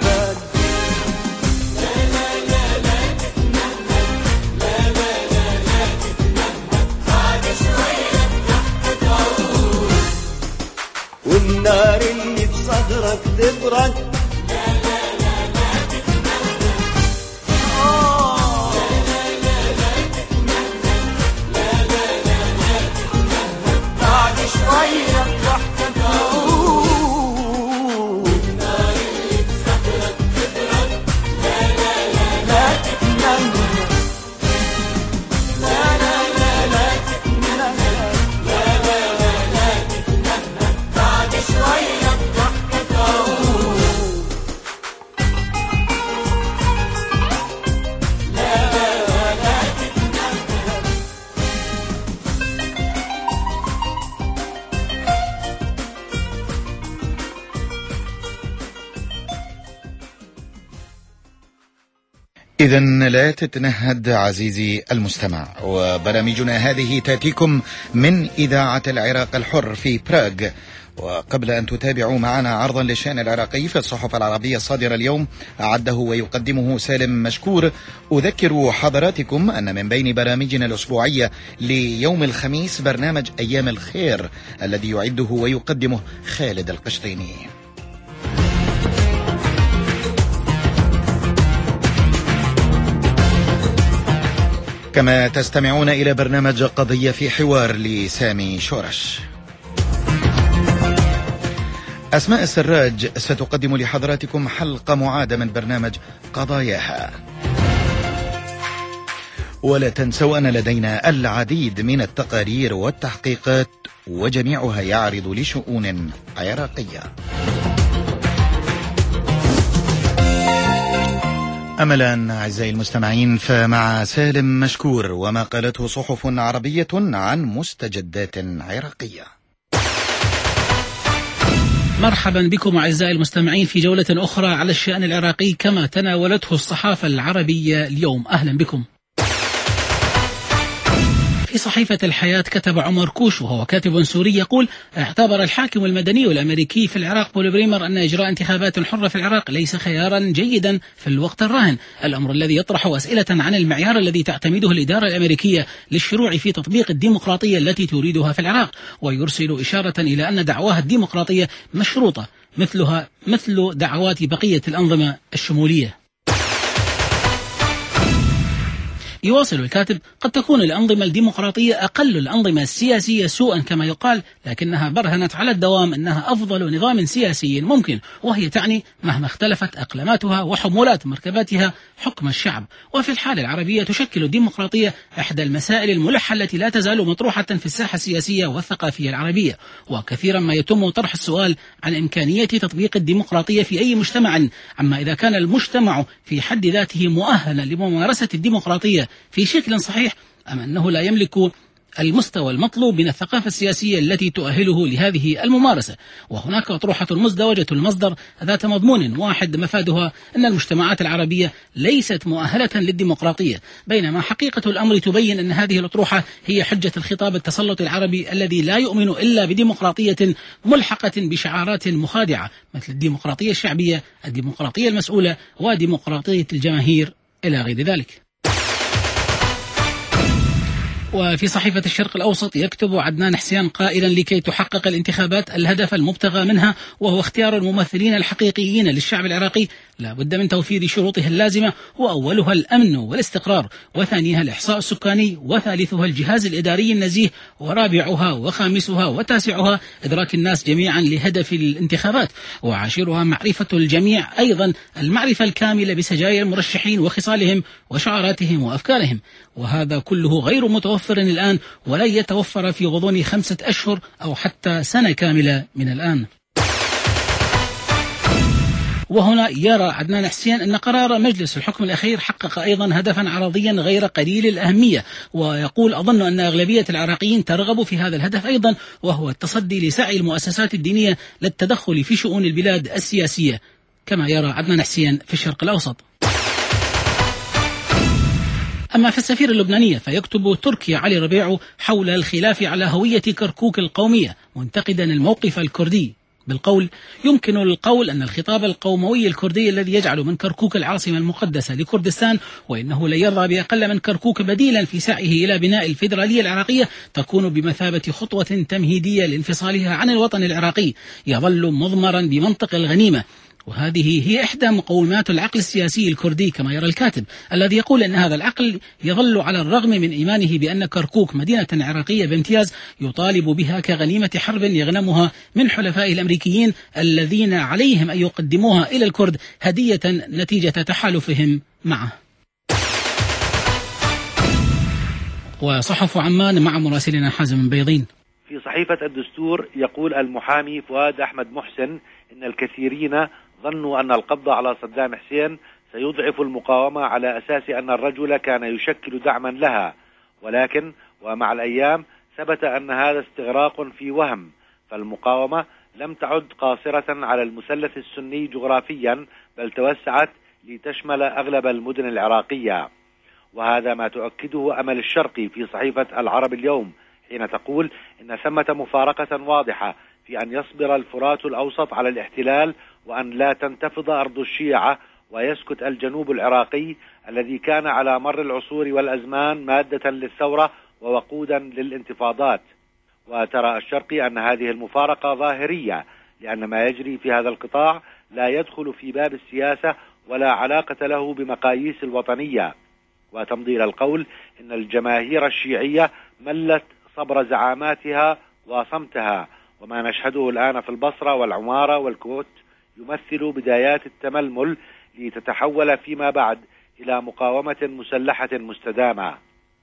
والنار اللي بصدرك تبرد لا لا لا لا تتنهد. لا لا لا تتنهد لا لا لا لا تتنهد بعد شوية الضحكة تعود والنار اللي بصدرك تبرد لا لا لا لا تتنهد. لا لا لا لا تتنهد لا لا لا لا تتنهد بعد شوية الضحكة تعود. لا لا لا تتنهد. إذن لا تتنهد عزيزي المستمع، وبرامجنا هذه تأتيكم من إذاعة العراق الحر في براغ. وقبل أن تتابعوا معنا عرضا للشأن العراقي في الصحف العربية الصادرة اليوم أعده ويقدمه سالم مشكور، أذكر حضراتكم أن من بين برامجنا الأسبوعية ليوم الخميس برنامج أيام الخير الذي يعده ويقدمه خالد القشطيني. كما تستمعون إلى برنامج قضية في حوار لسامي شورش. أسماء السراج ستقدم لحضراتكم حلقة معادة من برنامج قضاياها. ولا تنسوا أن لدينا العديد من التقارير والتحقيقات وجميعها يعرض لشؤون عراقية. أملا أعزائي المستمعين، فمع سالم مشكور وما قالته صحف عربية عن مستجدات عراقية. مرحبا بكم أعزائي المستمعين في جولة أخرى على الشأن العراقي كما تناولته الصحافة العربية اليوم. أهلا بكم. في صحيفة الحياة كتب عمر كوش وهو كاتب سوري يقول: اعتبر الحاكم المدني الأمريكي في العراق بول بريمر أن إجراء انتخابات حرة في العراق ليس خيارا جيدا في الوقت الراهن، الأمر الذي يطرح أسئلة عن المعيار الذي تعتمده الإدارة الأمريكية للشروع في تطبيق الديمقراطية التي تريدها في العراق، ويرسل إشارة إلى أن دعواها الديمقراطية مشروطة مثل دعوات بقية الأنظمة الشمولية. يواصل الكاتب: قد تكون الأنظمة الديمقراطية أقل الأنظمة السياسية سوءا كما يقال، لكنها برهنت على الدوام أنها أفضل نظام سياسي ممكن، وهي تعني مهما اختلفت أقلاماتها وحمولات مركباتها حكم الشعب. وفي الحالة العربية تشكل الديمقراطية إحدى المسائل الملحة التي لا تزال مطروحة في الساحة السياسية والثقافية العربية، وكثيرا ما يتم طرح السؤال عن إمكانية تطبيق الديمقراطية في أي مجتمع، عما إذا كان المجتمع في حد ذاته مؤهلا لممارسة الديمقراطية في شكل صحيح، أم أنه لا يملك المستوى المطلوب من الثقافة السياسية التي تؤهله لهذه الممارسة. وهناك أطروحة مزدوجة المصدر ذات مضمون واحد مفادها أن المجتمعات العربية ليست مؤهلة للديمقراطية، بينما حقيقة الأمر تبين أن هذه الأطروحة هي حجة الخطاب التسلطي العربي الذي لا يؤمن إلا بديمقراطية ملحقة بشعارات مخادعة مثل الديمقراطية الشعبية، الديمقراطية المسؤولة، وديمقراطية الجماهير إلى غير ذلك. وفي صحيفة الشرق الأوسط يكتب عدنان حسين قائلا: لكي تحقق الانتخابات الهدف المبتغى منها وهو اختيار الممثلين الحقيقيين للشعب العراقي لا بد من توفير شروطها اللازمة، وأولها الأمن والاستقرار، وثانيها الإحصاء السكاني، وثالثها الجهاز الإداري النزيه، ورابعها وخامسها وتاسعها إدراك الناس جميعا لهدف الانتخابات، وعاشرها معرفة الجميع أيضا المعرفة الكاملة بسجايا المرشحين وخصالهم وشعاراتهم وأفكارهم. وهذا كله غير متوفر الآن، ولن يتوفر في غضون 5 أشهر أو حتى سنة كاملة من الآن. وهنا يرى عدنان حسين أن قرار مجلس الحكم الأخير حقق أيضا هدفا عرضيا غير قليل الأهمية، ويقول: أظن أن أغلبية العراقيين ترغب في هذا الهدف أيضا، وهو التصدي لسعي المؤسسات الدينية للتدخل في شؤون البلاد السياسية، كما يرى عدنان حسين في الشرق الأوسط. أما في السفير اللبنانية فيكتب تركي علي ربيع حول الخلاف على هوية كركوك القومية، منتقدا الموقف الكردي بالقول: يمكن القول أن الخطاب القوموي الكردي الذي يجعل من كركوك العاصمة المقدسة لكردستان، وإنه لن يرضى بأقل من كركوك بديلا في سعيه إلى بناء الفيدرالية العراقية، تكون بمثابة خطوة تمهيدية لانفصالها عن الوطن العراقي، يظل مضمرا بمنطق الغنيمة. وهذه هي إحدى مقومات العقل السياسي الكردي كما يرى الكاتب، الذي يقول أن هذا العقل يظل على الرغم من إيمانه بأن كركوك مدينة عراقية بامتياز يطالب بها كغنيمة حرب يغنمها من حلفاء الأمريكيين الذين عليهم أن يقدموها إلى الكرد هدية نتيجة تحالفهم معه. وصحف عمان مع مراسلنا حازم بيضين. في صحيفة الدستور يقول المحامي فؤاد أحمد محسن إن الكثيرين ظنوا أن القبض على صدام حسين سيضعف المقاومة على أساس أن الرجل كان يشكل دعما لها، ولكن ومع الأيام ثبت أن هذا استغراق في وهم، فالمقاومة لم تعد قاصرة على المثلث السني جغرافيا، بل توسعت لتشمل أغلب المدن العراقية. وهذا ما تؤكده أمل الشرقي في صحيفة العرب اليوم حين تقول إن ثمة مفارقة واضحة في أن يصبر الفرات الأوسط على الاحتلال، وأن لا تنتفض أرض الشيعة ويسكت الجنوب العراقي الذي كان على مر العصور والأزمان مادة للثورة ووقودا للانتفاضات. وترى الشرقي أن هذه المفارقة ظاهرية، لأن ما يجري في هذا القطاع لا يدخل في باب السياسة ولا علاقة له بمقاييس الوطنية. وتمضي إلى القول إن الجماهير الشيعية ملت صبر زعاماتها وصمتها، وما نشهده الآن في البصرة والعمارة والكوت يمثل بدايات التململ لتتحول فيما بعد إلى مقاومة مسلحة مستدامة.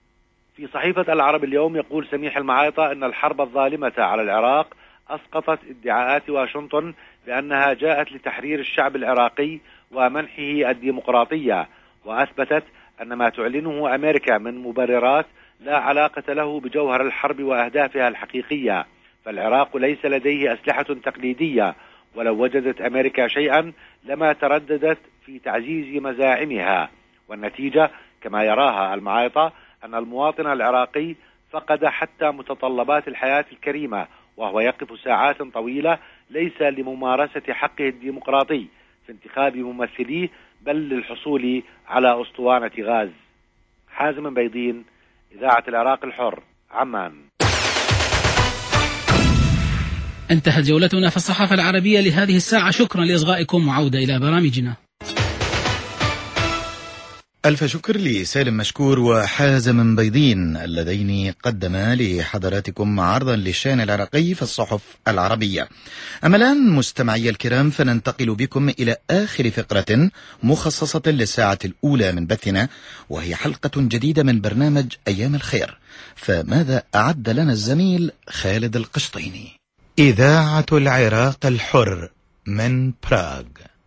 في صحيفة العرب اليوم يقول سميح المعايطة أن الحرب الظالمة على العراق أسقطت ادعاءات واشنطن بأنها جاءت لتحرير الشعب العراقي ومنحه الديمقراطية، وأثبتت أن ما تعلنه أمريكا من مبررات لا علاقة له بجوهر الحرب وأهدافها الحقيقية، فالعراق ليس لديه أسلحة تقليدية، ولو وجدت أمريكا شيئا لما ترددت في تعزيز مزاعمها. والنتيجة كما يراها المعايطة أن المواطن العراقي فقد حتى متطلبات الحياة الكريمة، وهو يقف ساعات طويلة ليس لممارسة حقه الديمقراطي في انتخاب ممثليه، بل للحصول على أسطوانة غاز. حازم بيضين، إذاعة العراق الحر، عمان. انتهت جولتنا في الصحافة العربية لهذه الساعة، شكرا لإصغائكم وعودة إلى برامجنا. ألف شكر لسالم مشكور وحازم بيضين اللذين قدما لحضراتكم عرضا للشأن العراقي في الصحف العربية. أما الآن مستمعي الكرام فننتقل بكم إلى آخر فقرة مخصصة للساعة الأولى من بثنا، وهي حلقة جديدة من برنامج أيام الخير. فماذا أعد لنا الزميل خالد القشطيني؟ إذاعة العراق الحر من براغ.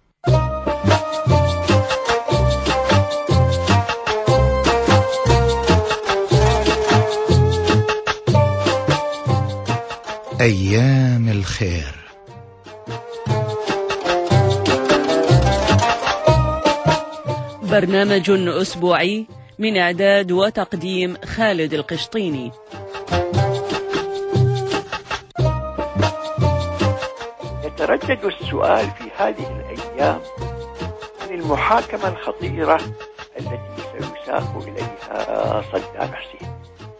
أيام الخير. برنامج أسبوعي من إعداد وتقديم خالد القشطيني. يتردد السؤال في هذه الأيام عن المحاكمة الخطيرة التي سيساق إليها صدام حسين.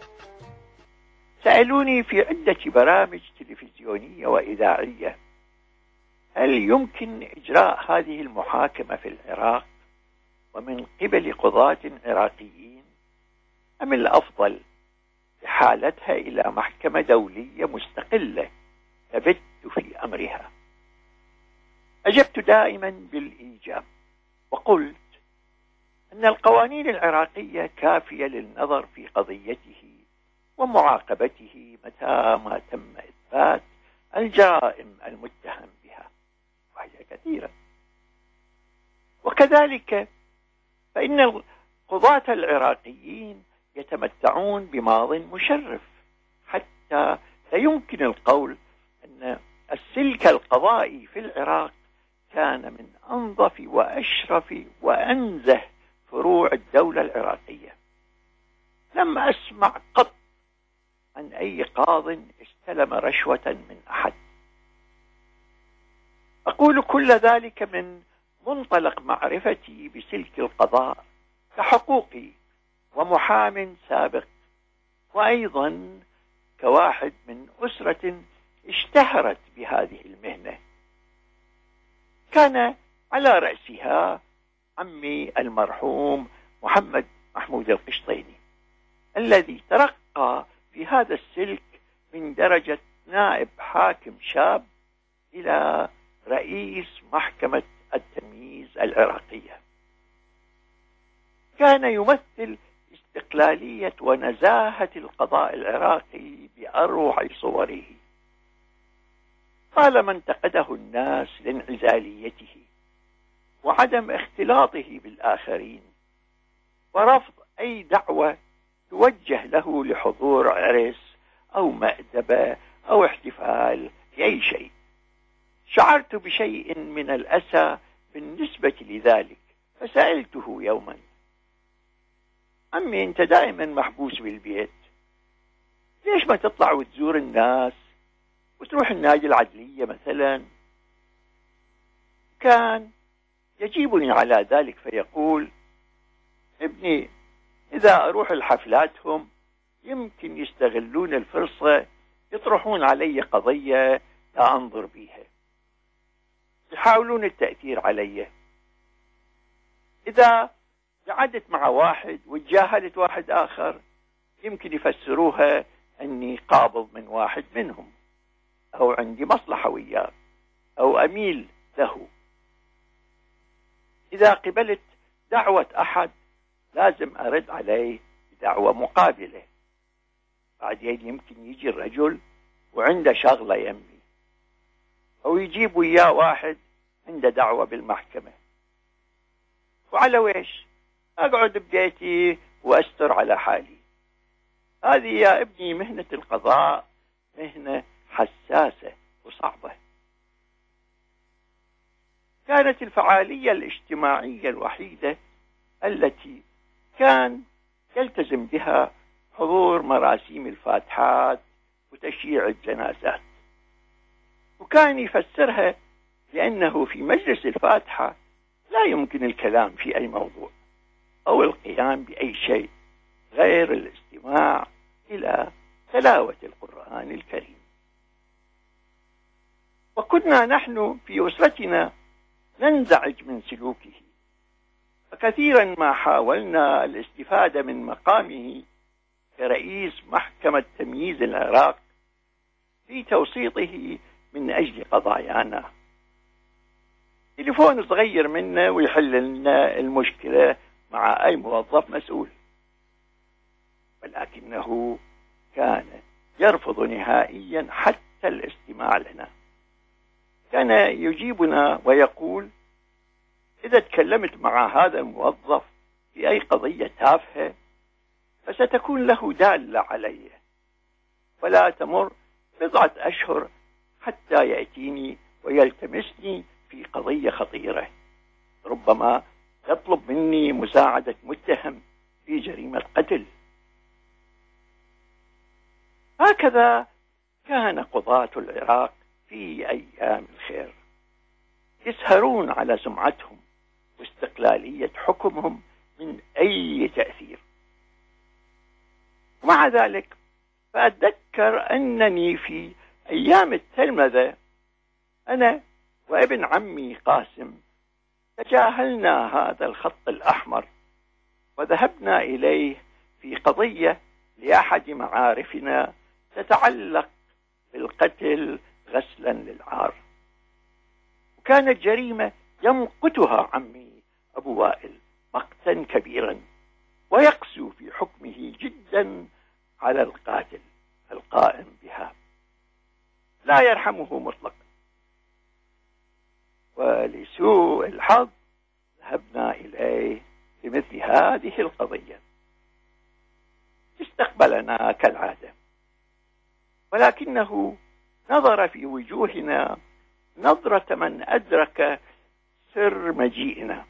سألوني في عدة برامج تلفزيونية وإذاعية هل يمكن إجراء هذه المحاكمة في العراق ومن قبل قضاة عراقيين، أم الأفضل إحالتها إلى محكمة دولية مستقلة تبت في أمرها؟ أجبت دائما بالإيجاب، وقلت أن القوانين العراقية كافية للنظر في قضيته ومعاقبته متى ما تم إثبات الجرائم المتهم بها، وهي كثيرة. وكذلك فإن القضاة العراقيين يتمتعون بماض مشرف، حتى لا يمكن القول أن السلك القضائي في العراق كان من أنظف وأشرف وأنزه فروع الدولة العراقية. لم أسمع قط عن أي قاض استلم رشوة من أحد. أقول كل ذلك من منطلق معرفتي بسلك القضاء كحقوقي ومحام سابق، وأيضا كواحد من أسرة اشتهرت بهذه المهنة، كان على رأسها عمي المرحوم محمد محمود القشطيني، الذي ترقى في هذا السلك من درجة نائب حاكم شاب إلى رئيس محكمة التمييز العراقية. كان يمثل استقلالية ونزاهة القضاء العراقي بأروع صوره، طالما انتقده الناس لانعزاليته وعدم اختلاطه بالآخرين ورفض أي دعوة توجه له لحضور عرس أو مأدبة أو احتفال بأي شيء. شعرت بشيء من الأسى بالنسبة لذلك، فسألته يوما: عمي، أنت دائما محبوس بالبيت، ليش ما تطلع وتزور الناس وتروح النادي العدلية مثلا؟ كان يجيبني على ذلك فيقول: ابني، إذا أروح الحفلاتهم يمكن يستغلون الفرصة يطرحون علي قضية لا أنظر بيها، يحاولون التأثير علي. إذا قعدت مع واحد وتجاهلت واحد آخر يمكن يفسروها أني قابض من واحد منهم، أو عندي مصلحة وياه، أو أميل له. إذا قبلت دعوة أحد لازم أرد عليه بدعوة مقابلة. بعدين يمكن يجي الرجل وعنده شغلة يمي، أو يجيب وياه واحد عنده دعوة بالمحكمة، وعلى ويش أقعد ببيتي وأستر على حالي. هذه يا ابني مهنة القضاء، مهنة حساسة وصعبة. كانت الفعالية الاجتماعية الوحيدة التي كان يلتزم بها حضور مراسيم الفاتحات وتشييع الجنازات، وكان يفسرها لأنه في مجلس الفاتحة لا يمكن الكلام في أي موضوع أو القيام بأي شيء غير الاستماع إلى تلاوة القرآن الكريم. وكنا نحن في أسرتنا ننزعج من سلوكه، فكثيرا ما حاولنا الاستفادة من مقامه كرئيس محكمة تمييز العراق في توسيطه من أجل قضايانا. تليفون صغير منه ويحل لنا المشكلة مع أي موظف مسؤول، ولكنه كان يرفض نهائيا حتى الاستماع لنا. كان يجيبنا ويقول: إذا تكلمت مع هذا الموظف في أي قضية تافهة فستكون له دالة علي، ولا تمر بضعة أشهر حتى يأتيني ويلتمسني في قضية خطيرة، ربما يطلب مني مساعدة متهم في جريمة قتل. هكذا كان قضاة العراق في أيام الخير، يسهرون على سمعتهم واستقلالية حكمهم من أي تأثير. ومع ذلك فأتذكر أنني في أيام التلمذة أنا وابن عمي قاسم تجاهلنا هذا الخط الأحمر وذهبنا إليه في قضية لأحد معارفنا تتعلق بالقتل غسلا للعار، وكانت جريمة يمقتها عمي أبو وائل مقتا كبيرا، ويقسو في حكمه جدا على القاتل القائم بها، لا يرحمه مطلقا. ولسوء الحظ ذهبنا إليه بمثل هذه القضية، استقبلنا كالعادة، ولكنه نظر في وجوهنا نظرة من أدرك سر مجيئنا.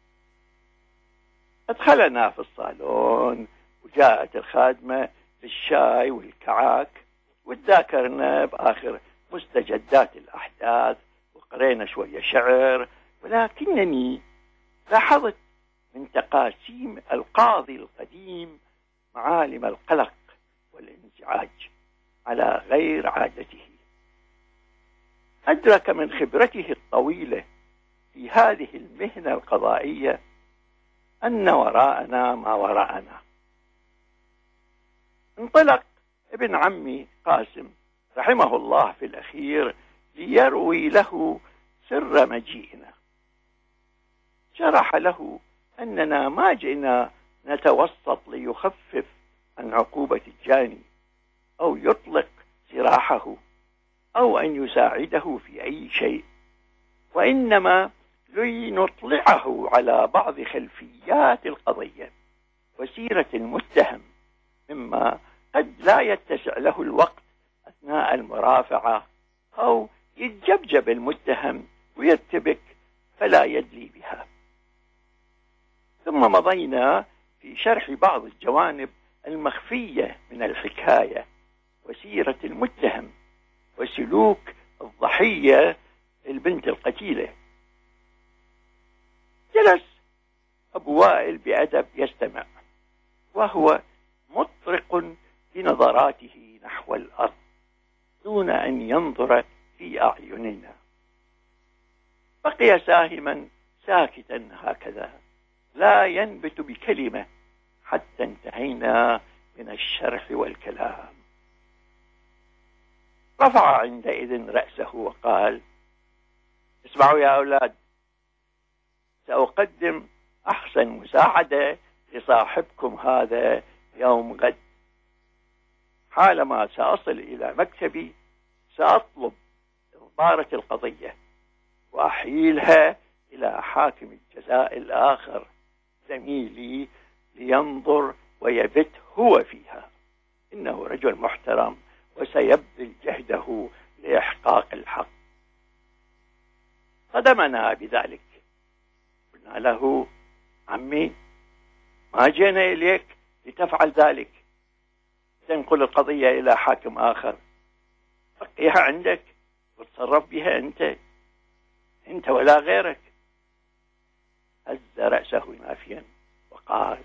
أدخلنا في الصالون وجاءت الخادمة بالشاي والكعك، وتذاكرنا بآخر مستجدات الأحداث وقرينا شوية شعر، ولكنني لاحظت من تقاسيم القاضي القديم معالم القلق والانزعاج على غير عادته. أدرك من خبرته الطويلة في هذه المهنة القضائية أن وراءنا ما وراءنا. انطلق ابن عمي قاسم رحمه الله في الأخير ليروي له سر مجيئنا. شرح له أننا ما جئنا نتوسط ليخفف عن عقوبة الجاني أو يطلق سراحه أو أن يساعده في أي شيء، وإنما لنطلعه على بعض خلفيات القضية وسيرة المتهم، مما قد لا يتسع له الوقت أثناء المرافعة، أو يتجبجب المتهم ويرتبك فلا يدلي بها. ثم مضينا في شرح بعض الجوانب المخفية من الحكاية وسيرة المتهم وسلوك الضحية البنت القتيلة. جلس أبو وائل بأدب يستمع، وهو مطرق بنظراته نحو الأرض دون أن ينظر في أعيننا. بقي ساهما ساكتا هكذا لا ينبت بكلمة حتى انتهينا من الشرح والكلام. رفع عندئذ رأسه وقال: اسمعوا يا أولاد، سأقدم أحسن مساعدة لصاحبكم هذا يوم غد. حالما سأصل إلى مكتبي سأطلب إضبارة القضية وأحيلها إلى حاكم الجزاء الآخر زميلي لينظر ويبت هو فيها. إنه رجل محترم وسيبذل جهده لإحقاق الحق. صدمنا بذلك. قلنا له: عمي، ما جينا إليك لتفعل ذلك، تنقل القضية إلى حاكم آخر، بقيها عندك وتصرف بها أنت ولا غيرك. هز رأسه نافيا وقال: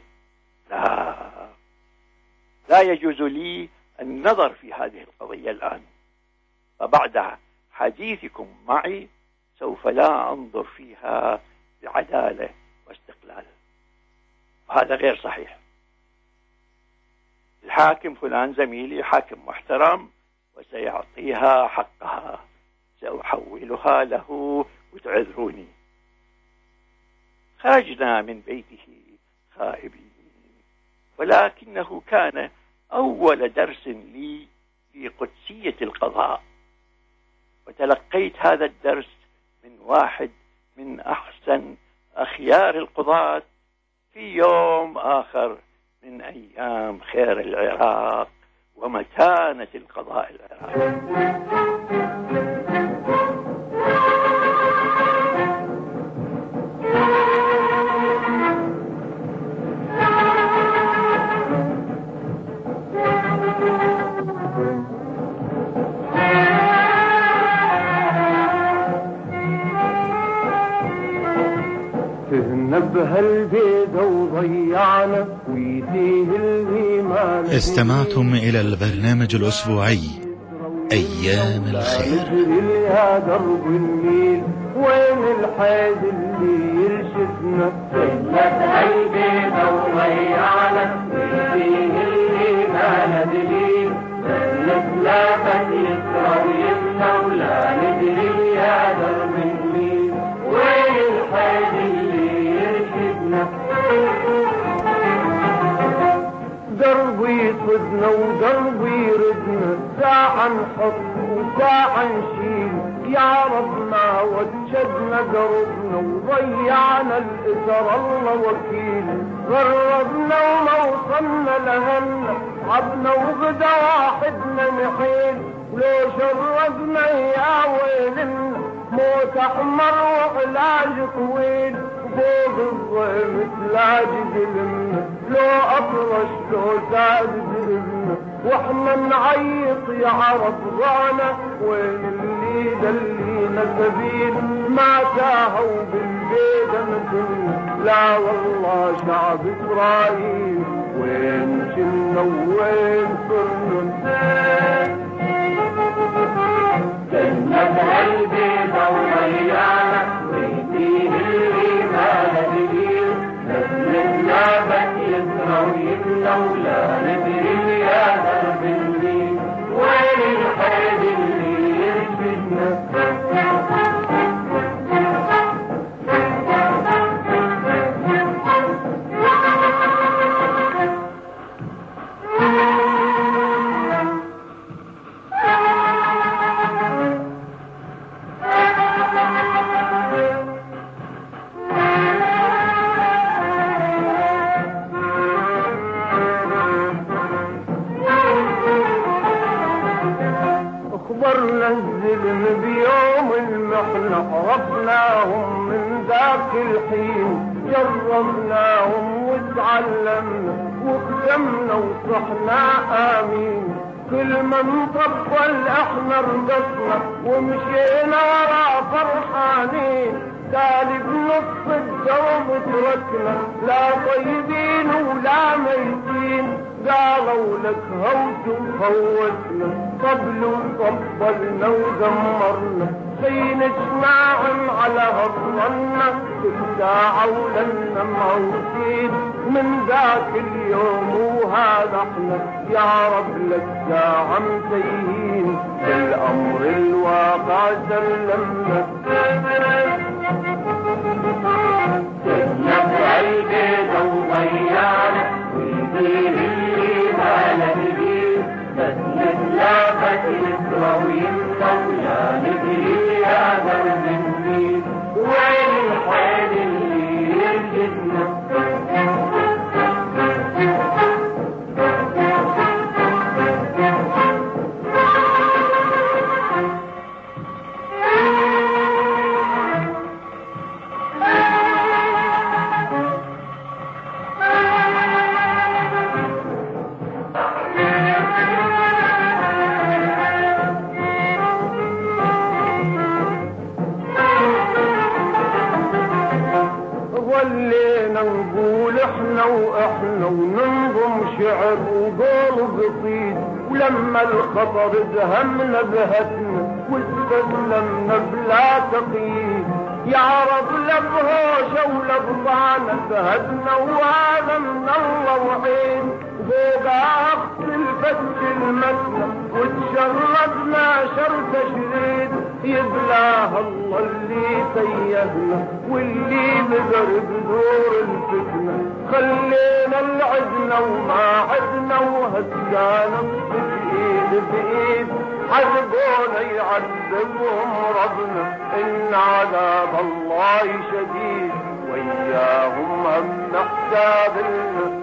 لا يجوز لي النظر في هذه القضية الآن، فبعد حديثكم معي سوف لا أنظر فيها بعدالة واستقلال. وهذا غير صحيح. الحاكم فلان زميلي حاكم محترم وسيعطيها حقها، سأحولها له وتعذروني. خرجنا من بيته خائبين، ولكنه كان أول درس لي في قدسية القضاء، وتلقيت هذا الدرس من واحد من أحسن أخيار القضاة في يوم آخر من أيام خير العراق ومتانة القضاء العراقي. استمعتم إلى البرنامج الأسبوعي أيام الخير. يا درب النيل وين الحيد اللي يرشدنا؟ سلة البيضة وضيعنا ويديه اللي ما ندري، نتلافت يسرى ويمنى ولا ندري يا درب النيل وين الحيد اللي يرشدنا؟ درب يصدنا ودرب يردنا، ساعة نحط وساعة نشيل، يا رب ما وجدنا دربنا وضيعنا الإثر الله وكيل، غربنا وما وصلنا لهنا، عبنا وغدا واحدنا نحيل، ولو شربنا يا ويلنا موت أحمر وعلاج طويل، فوق الظلم تلاج قلمنا، لو أطرش لو زاد دربنا، واحنا نعيط يا عرب ضعنا، وين اللي دلينا سبيل، ما تاهوا بالبيت مثلنا، لا والله شعب إسرائيل وين شلنا وين صرنا. كنا بهالبيضة وضيعنا ويديه اللي ما ندري، نسلنا بك يسرى ويمنى ولا ندري يا درب النيل وين الحيد اللي يرشدنا. الظلم بيوم المحنة، عرفناهم من ذاك الحين، جربناهم وتعلمنا وختمنا وصحنا آمين، كل من طبل احنا رقصنا ومشينا ورا فرحانين، تالي بنص الدرب تركنا لا طيبين ولا ميتين، قالوا لك هوت وفوتنا طبل وطبلنا وزمرنا، حين اجماعهم على هضمنا كل ساعة ولنا موتين، من ذاك اليوم وهذا احنا يا رب لك ساعة مسيين، بالأمر الواقع سلمنا. سلمنا البيت وضيعنا ويديه اللي ما ندري، بس نتلافت يسرى ويمنى ولا ندري يا درب النيل وين الحيل اللي يرشدنا. نقول احنا واحنا وننظم شعر وقول قصيد، ولما الخطر ازهمنا بهتنا واستسلمنا بلا تقييد، يعرض لبهوشة ولبطانة هدنا وهذا من الله وحيد فوق أخت الفتش المسنة وتشردنا شر تشريد يبلاها الله اللي سيهنا واللي بقر بدور الفتنة خلينا العدنا وما عدنا وهدانا بإيد بإيد عذبونا يعذبهم ربنا إن عذاب الله شديد وإياهم هم حساب